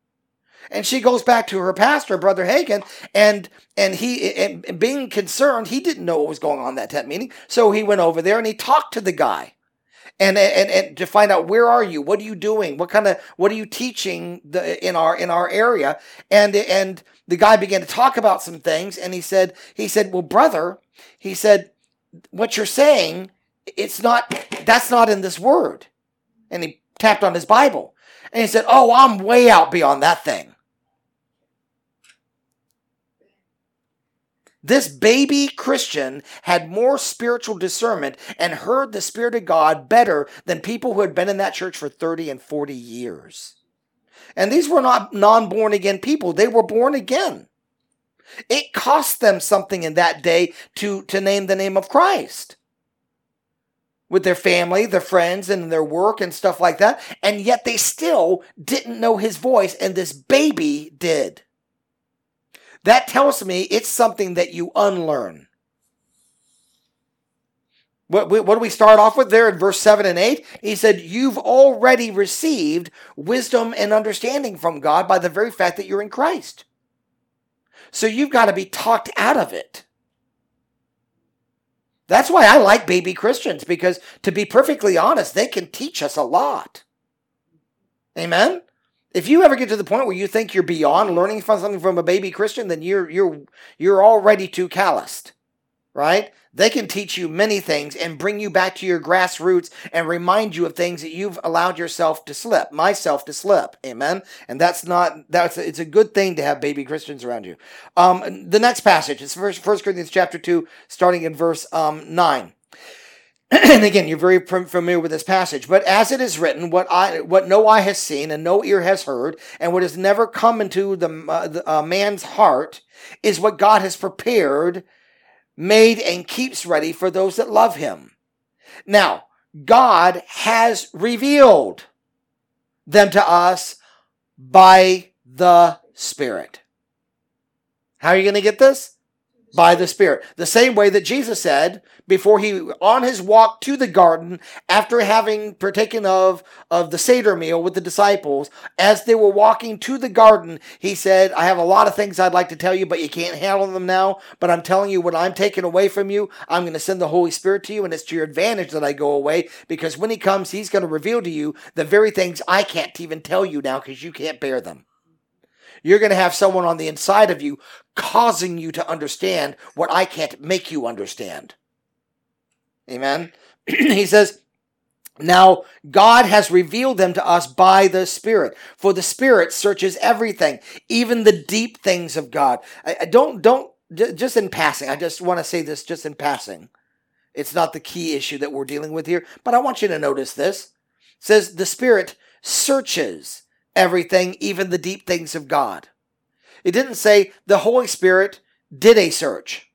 S2: And she goes back to her pastor, Brother Hagen, and and he, and being concerned, he didn't know what was going on in that tent meeting. So he went over there and he talked to the guy, and and, and to find out, where are you? What are you doing? What kind of what are you teaching the, in our in our area? And and the guy began to talk about some things, and he said he said, well, brother, he said, what you're saying, it's not, that's not in this word. And he tapped on his Bible, and he said, oh, I'm way out beyond that thing. This baby Christian had more spiritual discernment and heard the Spirit of God better than people who had been in that church for thirty and forty years. And these were not non-born again people. They were born again. It cost them something in that day to, to name the name of Christ, with their family, their friends, and their work and stuff like that. And yet they still didn't know his voice, and this baby did. That tells me it's something that you unlearn. What, what do we start off with there in verse seven and eight? He said, you've already received wisdom and understanding from God by the very fact that you're in Christ. So you've got to be talked out of it. That's why I like baby Christians, because to be perfectly honest, they can teach us a lot. Amen? If you ever get to the point where you think you're beyond learning something from a baby Christian, then you're you're you're already too calloused, right? They can teach you many things and bring you back to your grassroots and remind you of things that you've allowed yourself to slip, myself to slip. Amen. And that's not that's it's a good thing to have baby Christians around you. Um, the next passage is First Corinthians chapter two, starting in verse um, nine. And again, you're very familiar with this passage. But as it is written, what I, what no eye has seen and no ear has heard, and what has never come into the, uh, the uh, man's heart, is what God has prepared, made, and keeps ready for those that love him. Now, God has revealed them to us by the Spirit. How are you going to get this? By the Spirit. The same way that Jesus said before he, on his walk to the garden, after having partaken of, of the Seder meal with the disciples, as they were walking to the garden, he said, I have a lot of things I'd like to tell you, but you can't handle them now. But I'm telling you, when I'm taken away from you, I'm going to send the Holy Spirit to you, and it's to your advantage that I go away, because when he comes, he's going to reveal to you the very things I can't even tell you now because you can't bear them. You're going to have someone on the inside of you causing you to understand what I can't make you understand. Amen. He says, now God has revealed them to us by the Spirit, for the Spirit searches everything, even the deep things of God. I, I don't, don't, just in passing, I just want to say this just in passing. It's not the key issue that we're dealing with here, but I want you to notice this. It says the Spirit searches everything, even the deep things of God. It didn't say the Holy Spirit did a search.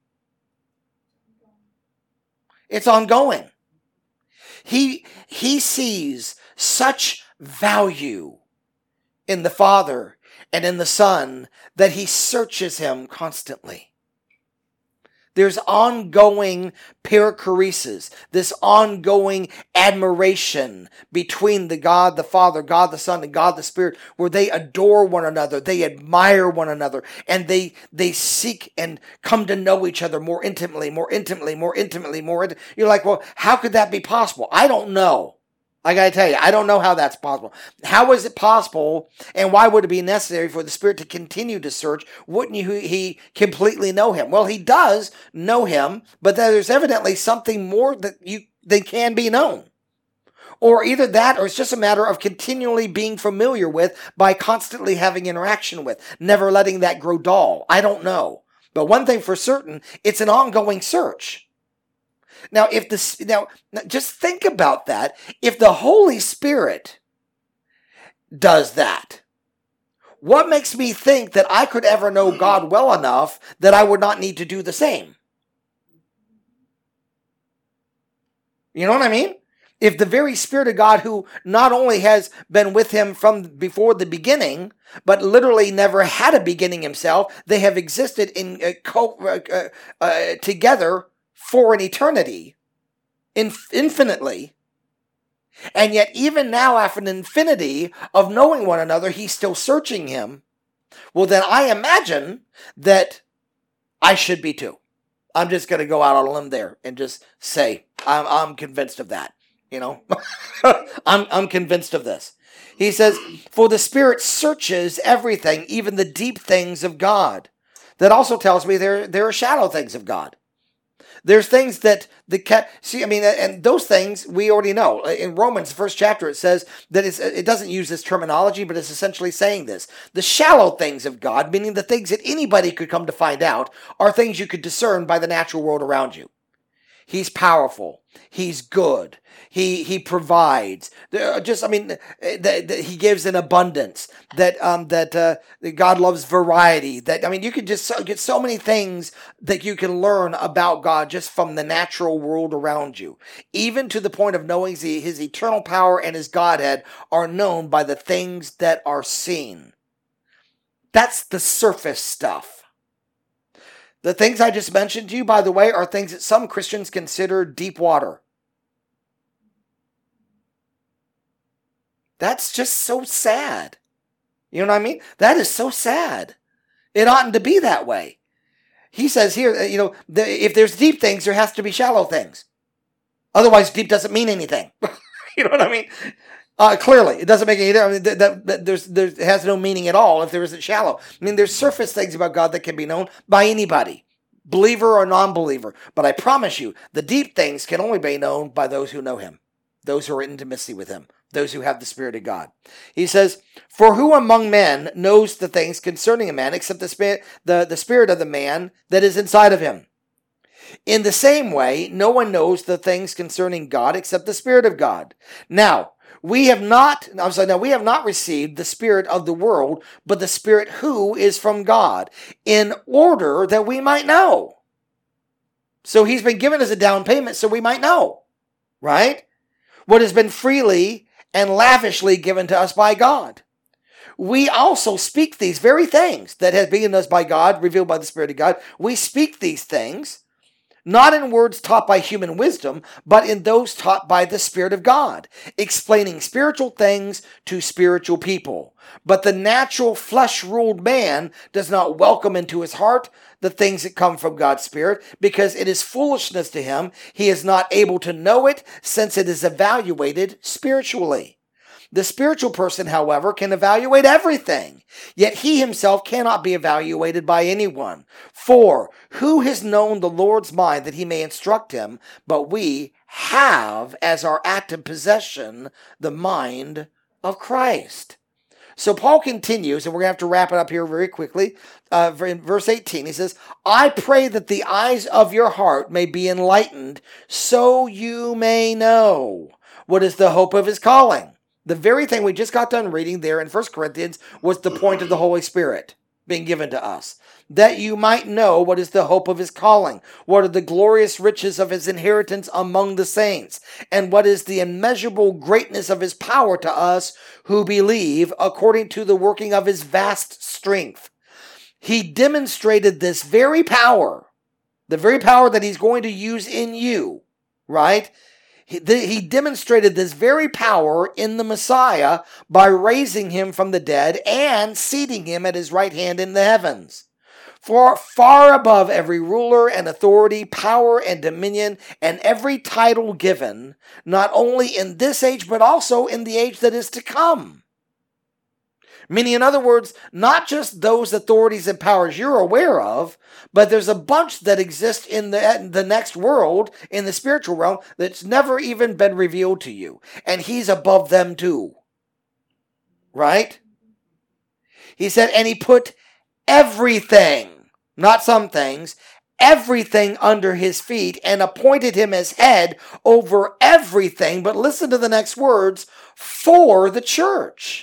S2: It's ongoing. He, he sees such value in the Father and in the Son that he searches him constantly. There's ongoing perichoresis, this ongoing admiration between the God the Father, God the Son, and God the Spirit, where they adore one another, they admire one another, and they they seek and come to know each other more intimately, more intimately, more intimately, more intimately. You're like, well, how could that be possible? I don't know. I gotta tell you, I don't know how that's possible. How is it possible, and why would it be necessary for the Spirit to continue to search? Wouldn't you, he completely know him? Well, he does know him, but there's evidently something more that you that can be known. Or either that, or it's just a matter of continually being familiar with by constantly having interaction with, never letting that grow dull. I don't know. But one thing for certain, it's an ongoing search. Now, if the now just think about that. If the Holy Spirit does that, what makes me think that I could ever know God well enough that I would not need to do the same? You know what I mean? If the very Spirit of God, who not only has been with him from before the beginning, but literally never had a beginning himself, they have existed in uh, co- uh, uh, together for an eternity, inf- infinitely, and yet even now after an infinity of knowing one another, he's still searching him. Well, then I imagine that I should be too. I'm just going to go out on a limb there and just say, I'm, I'm convinced of that. You know, I'm, I'm convinced of this. He says, for the Spirit searches everything, even the deep things of God. That also tells me there, there are shallow things of God. There's things that the cat see. I mean, and those things we already know. In Romans, the first chapter, it says that it's, it doesn't use this terminology, but it's essentially saying this: the shallow things of God, meaning the things that anybody could come to find out, are things you could discern by the natural world around you. He's powerful. He's good. He he provides. Just I mean, the, the, he gives in abundance. That um that uh, God loves variety. That I mean, you could just get so many things that you can learn about God just from the natural world around you. Even to the point of knowing his eternal power and his Godhead are known by the things that are seen. That's the surface stuff. The things I just mentioned to you, by the way, are things that some Christians consider deep water. That's just so sad. You know what I mean? That is so sad. It oughtn't to be that way. He says here, you know, the, if there's deep things, there has to be shallow things. Otherwise, deep doesn't mean anything. You know what I mean? Uh, clearly, it doesn't make any difference. I mean, that, that, that there's, there's, it has no meaning at all if there isn't shallow. I mean, there's surface things about God that can be known by anybody, believer or non-believer. But I promise you, the deep things can only be known by those who know him, those who are in intimacy with him, those who have the Spirit of God. He says, for who among men knows the things concerning a man except the spirit, the, the spirit of the man that is inside of him? In the same way, no one knows the things concerning God except the Spirit of God. Now, We have not, I'm sorry, now we have not received the spirit of the world, but the Spirit who is from God, in order that we might know. So he's been given as a down payment so we might know, right? What has been freely and lavishly given to us by God. we also speak these very things that have been in us by God, revealed by the Spirit of God. We speak these things, not in words taught by human wisdom, but in those taught by the Spirit of God, explaining spiritual things to spiritual people. But the natural flesh-ruled man does not welcome into his heart the things that come from God's Spirit, because it is foolishness to him. He is not able to know it, since it is evaluated spiritually. The spiritual person, however, can evaluate everything, yet he himself cannot be evaluated by anyone. For who has known the Lord's mind that he may instruct him? But we have as our active possession the mind of Christ. So Paul continues, and we're going to have to wrap it up here very quickly. Uh, in verse eighteen, he says, I pray that the eyes of your heart may be enlightened, so you may know what is the hope of his calling. The very thing we just got done reading there in First Corinthians was the point of the Holy Spirit being given to us. That you might know what is the hope of his calling, what are the glorious riches of his inheritance among the saints, and what is the immeasurable greatness of his power to us who believe, according to the working of his vast strength. He demonstrated this very power, the very power that he's going to use in you, right? He demonstrated this very power in the Messiah by raising him from the dead and seating him at his right hand in the heavens. For far above every ruler and authority, power and dominion, and every title given, not only in this age, but also in the age that is to come. Meaning, in other words, not just those authorities and powers you're aware of, but there's a bunch that exist in the, the next world, in the spiritual realm, that's never even been revealed to you. And he's above them too. Right? He said, and he put everything, not some things, everything under his feet, and appointed him as head over everything. But listen to the next words, for the church.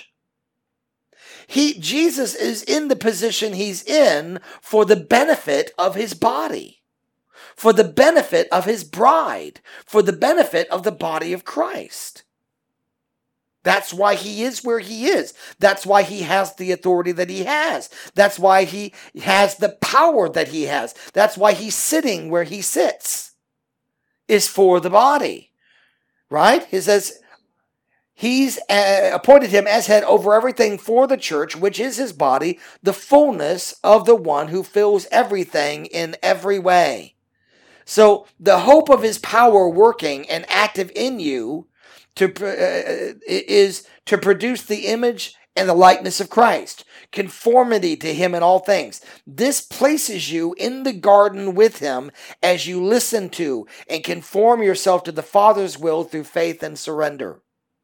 S2: He, Jesus is in the position he's in for the benefit of his body, for the benefit of his bride, for the benefit of the body of Christ. That's why he is where he is. That's why he has the authority that he has. That's why he has the power that he has. That's why he's sitting where he sits, is for the body, right? He says, He's uh, appointed him as head over everything for the church, which is his body, the fullness of the one who fills everything in every way. So the hope of his power working and active in you to uh, is to produce the image and the likeness of Christ, conformity to him in all things. This places you in the garden with him as you listen to and conform yourself to the Father's will through faith and surrender.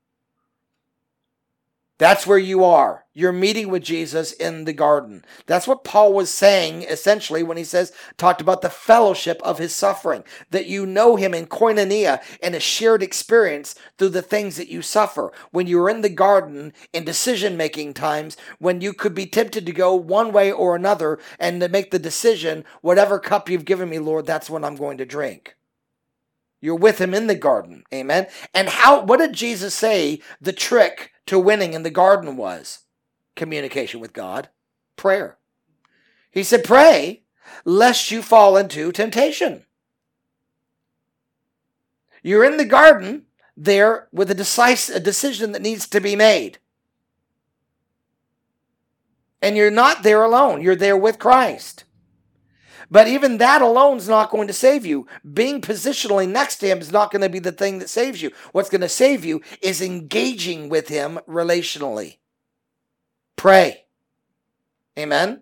S2: That's where you are. You're meeting with Jesus in the garden. That's what Paul was saying, essentially, when he says, talked about the fellowship of his suffering, that you know him in koinonia and a shared experience through the things that you suffer. When you were in the garden in decision-making times, when you could be tempted to go one way or another and to make the decision, whatever cup you've given me, Lord, that's what I'm going to drink. You're with him in the garden. Amen. And how? What did Jesus say the trick to winning in the garden was? Communication with God. Prayer. He said, pray lest you fall into temptation. You're in the garden there with a, decisive, a decision that needs to be made. And you're not there alone. You're there with Christ. But even that alone is not going to save you. Being positionally next to him is not going to be the thing that saves you. What's going to save you is engaging with him relationally. Pray. Amen?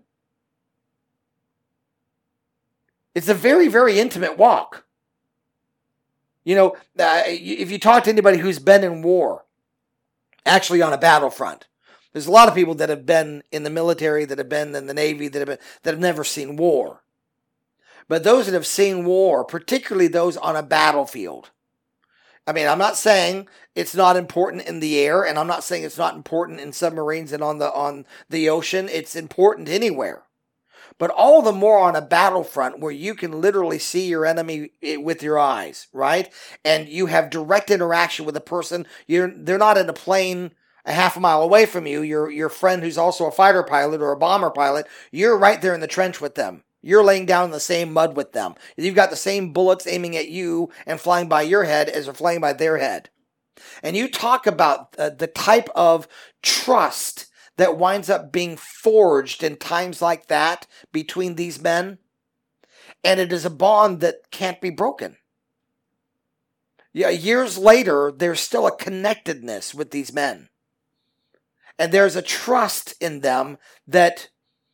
S2: It's a very, very intimate walk. You know, uh, if you talk to anybody who's been in war, actually on a battlefront, there's a lot of people that have been in the military, that have been in the Navy, that have been, that have never seen war. But those that have seen war, particularly those on a battlefield, I mean, I'm not saying it's not important in the air, and I'm not saying it's not important in submarines and on the on the ocean. It's important anywhere. But all the more on a battlefront where you can literally see your enemy with your eyes, right? And you have direct interaction with a person. You're they're not in a plane a half a mile away from you, your your friend who's also a fighter pilot or a bomber pilot, you're right there in the trench with them. You're laying down in the same mud with them. You've got the same bullets aiming at you and flying by your head as they're flying by their head. And you talk about uh, the type of trust that winds up being forged in times like that between these men. And it is a bond that can't be broken. Yeah, years later, there's still a connectedness with these men. And there's a trust in them that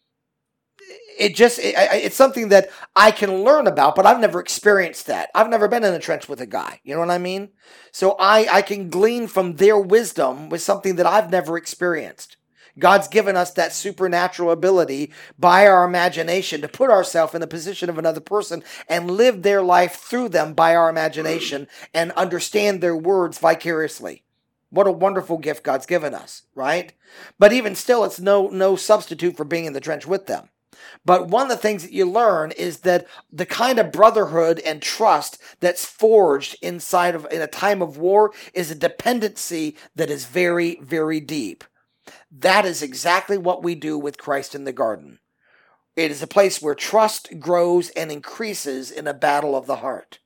S2: it just, it, it's something that I can learn about, but I've never experienced that. I've never been in a trench with a guy. You know what I mean? So I, I can glean from their wisdom with something that I've never experienced. God's given us that supernatural ability by our imagination to put ourselves in the position of another person and live their life through them by our imagination and understand their words vicariously. What a wonderful gift God's given us, right? But even still, it's no, no substitute for being in the trench with them. But one of the things that you learn is that the kind of brotherhood and trust that's forged inside of in a time of war is a dependency that is very, very deep. That is exactly what we do with Christ in the garden. It is a place where trust grows and increases in a battle of the heart.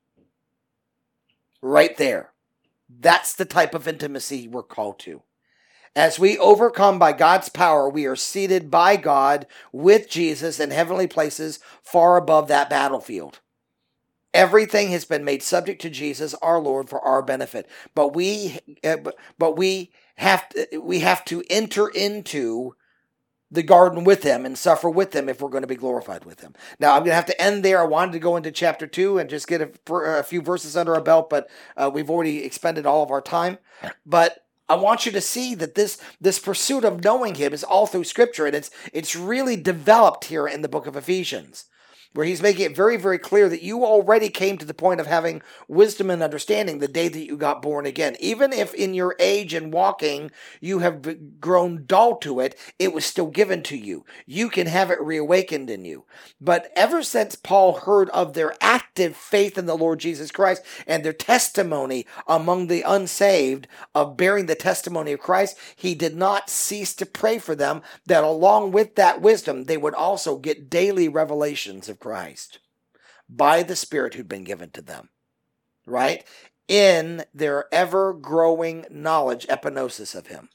S2: Right there. That's the type of intimacy we're called to. As we overcome by God's power, we are seated by God with Jesus in heavenly places far above that battlefield. Everything has been made subject to Jesus, our Lord, for our benefit. But we, but we have to, we have to enter into the garden with him and suffer with him if we're going to be glorified with him. Now, I'm going to have to end there. I wanted to go into chapter two and just get a, a few verses under our belt, but uh, we've already expended all of our time. But I want you to see that this, this pursuit of knowing him is all through Scripture, and it's, it's really developed here in the book of Ephesians, where he's making it very, very clear that you already came to the point of having wisdom and understanding the day that you got born again. Even if in your age and walking you have grown dull to it, it was still given to you. You can have it reawakened in you. But ever since Paul heard of their active faith in the Lord Jesus Christ and their testimony among the unsaved of bearing the testimony of Christ, he did not cease to pray for them that along with that wisdom, they would also get daily revelations of Christ by the Spirit who'd been given to them, right? In their ever-growing knowledge, epinosis of him.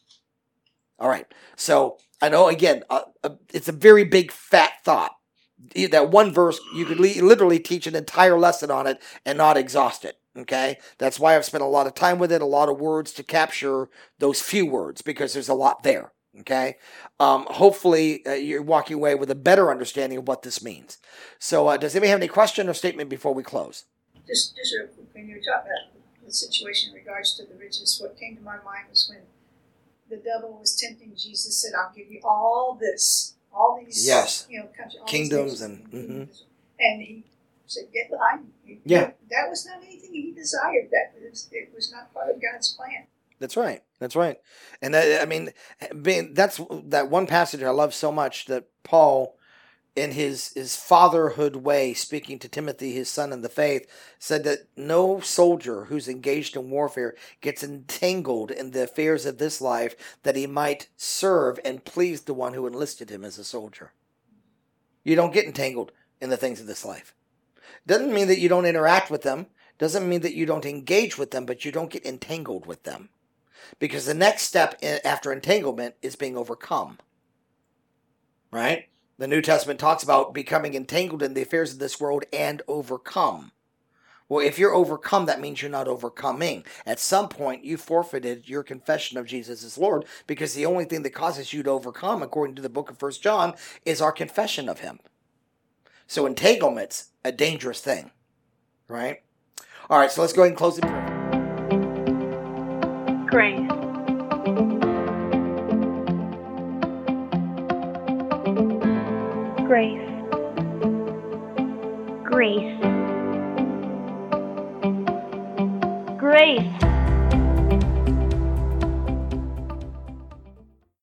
S2: All right, so I know, again, uh, uh, it's a very big, fat thought. That one verse, you could li- literally teach an entire lesson on it and not exhaust it, okay? That's why I've spent a lot of time with it, a lot of words to capture those few words, because there's a lot there. Okay, um, hopefully uh, you're walking away with a better understanding of what this means. So uh, does anybody have any question or statement before we close?
S3: Just, just real quick, when you were talking about the situation in regards to the riches, what came to my mind was when the devil was tempting Jesus, said, I'll give you all this, all these
S2: yes.
S3: you know, country, all
S2: kingdoms.
S3: These
S2: and mm-hmm.
S3: And he said, get behind me.
S2: Yeah.
S3: That was not anything he desired. That was, it was not part of God's plan.
S2: That's right. That's right. And that, I mean, being, that's that one passage I love so much that Paul, in his, his fatherhood way, speaking to Timothy, his son in the faith, said that no soldier who's engaged in warfare gets entangled in the affairs of this life that he might serve and please the one who enlisted him as a soldier. You don't get entangled in the things of this life. Doesn't mean that you don't interact with them. Doesn't mean that you don't engage with them, but you don't get entangled with them. Because the next step after entanglement is being overcome. Right? The New Testament talks about becoming entangled in the affairs of this world and overcome. Well, if you're overcome, that means you're not overcoming. At some point, you forfeited your confession of Jesus as Lord, because the only thing that causes you to overcome, according to the book of First John, is our confession of him. So entanglement's a dangerous thing. Right? All right, so let's go ahead and close in prayer.
S1: Grace. Grace. Grace. Grace.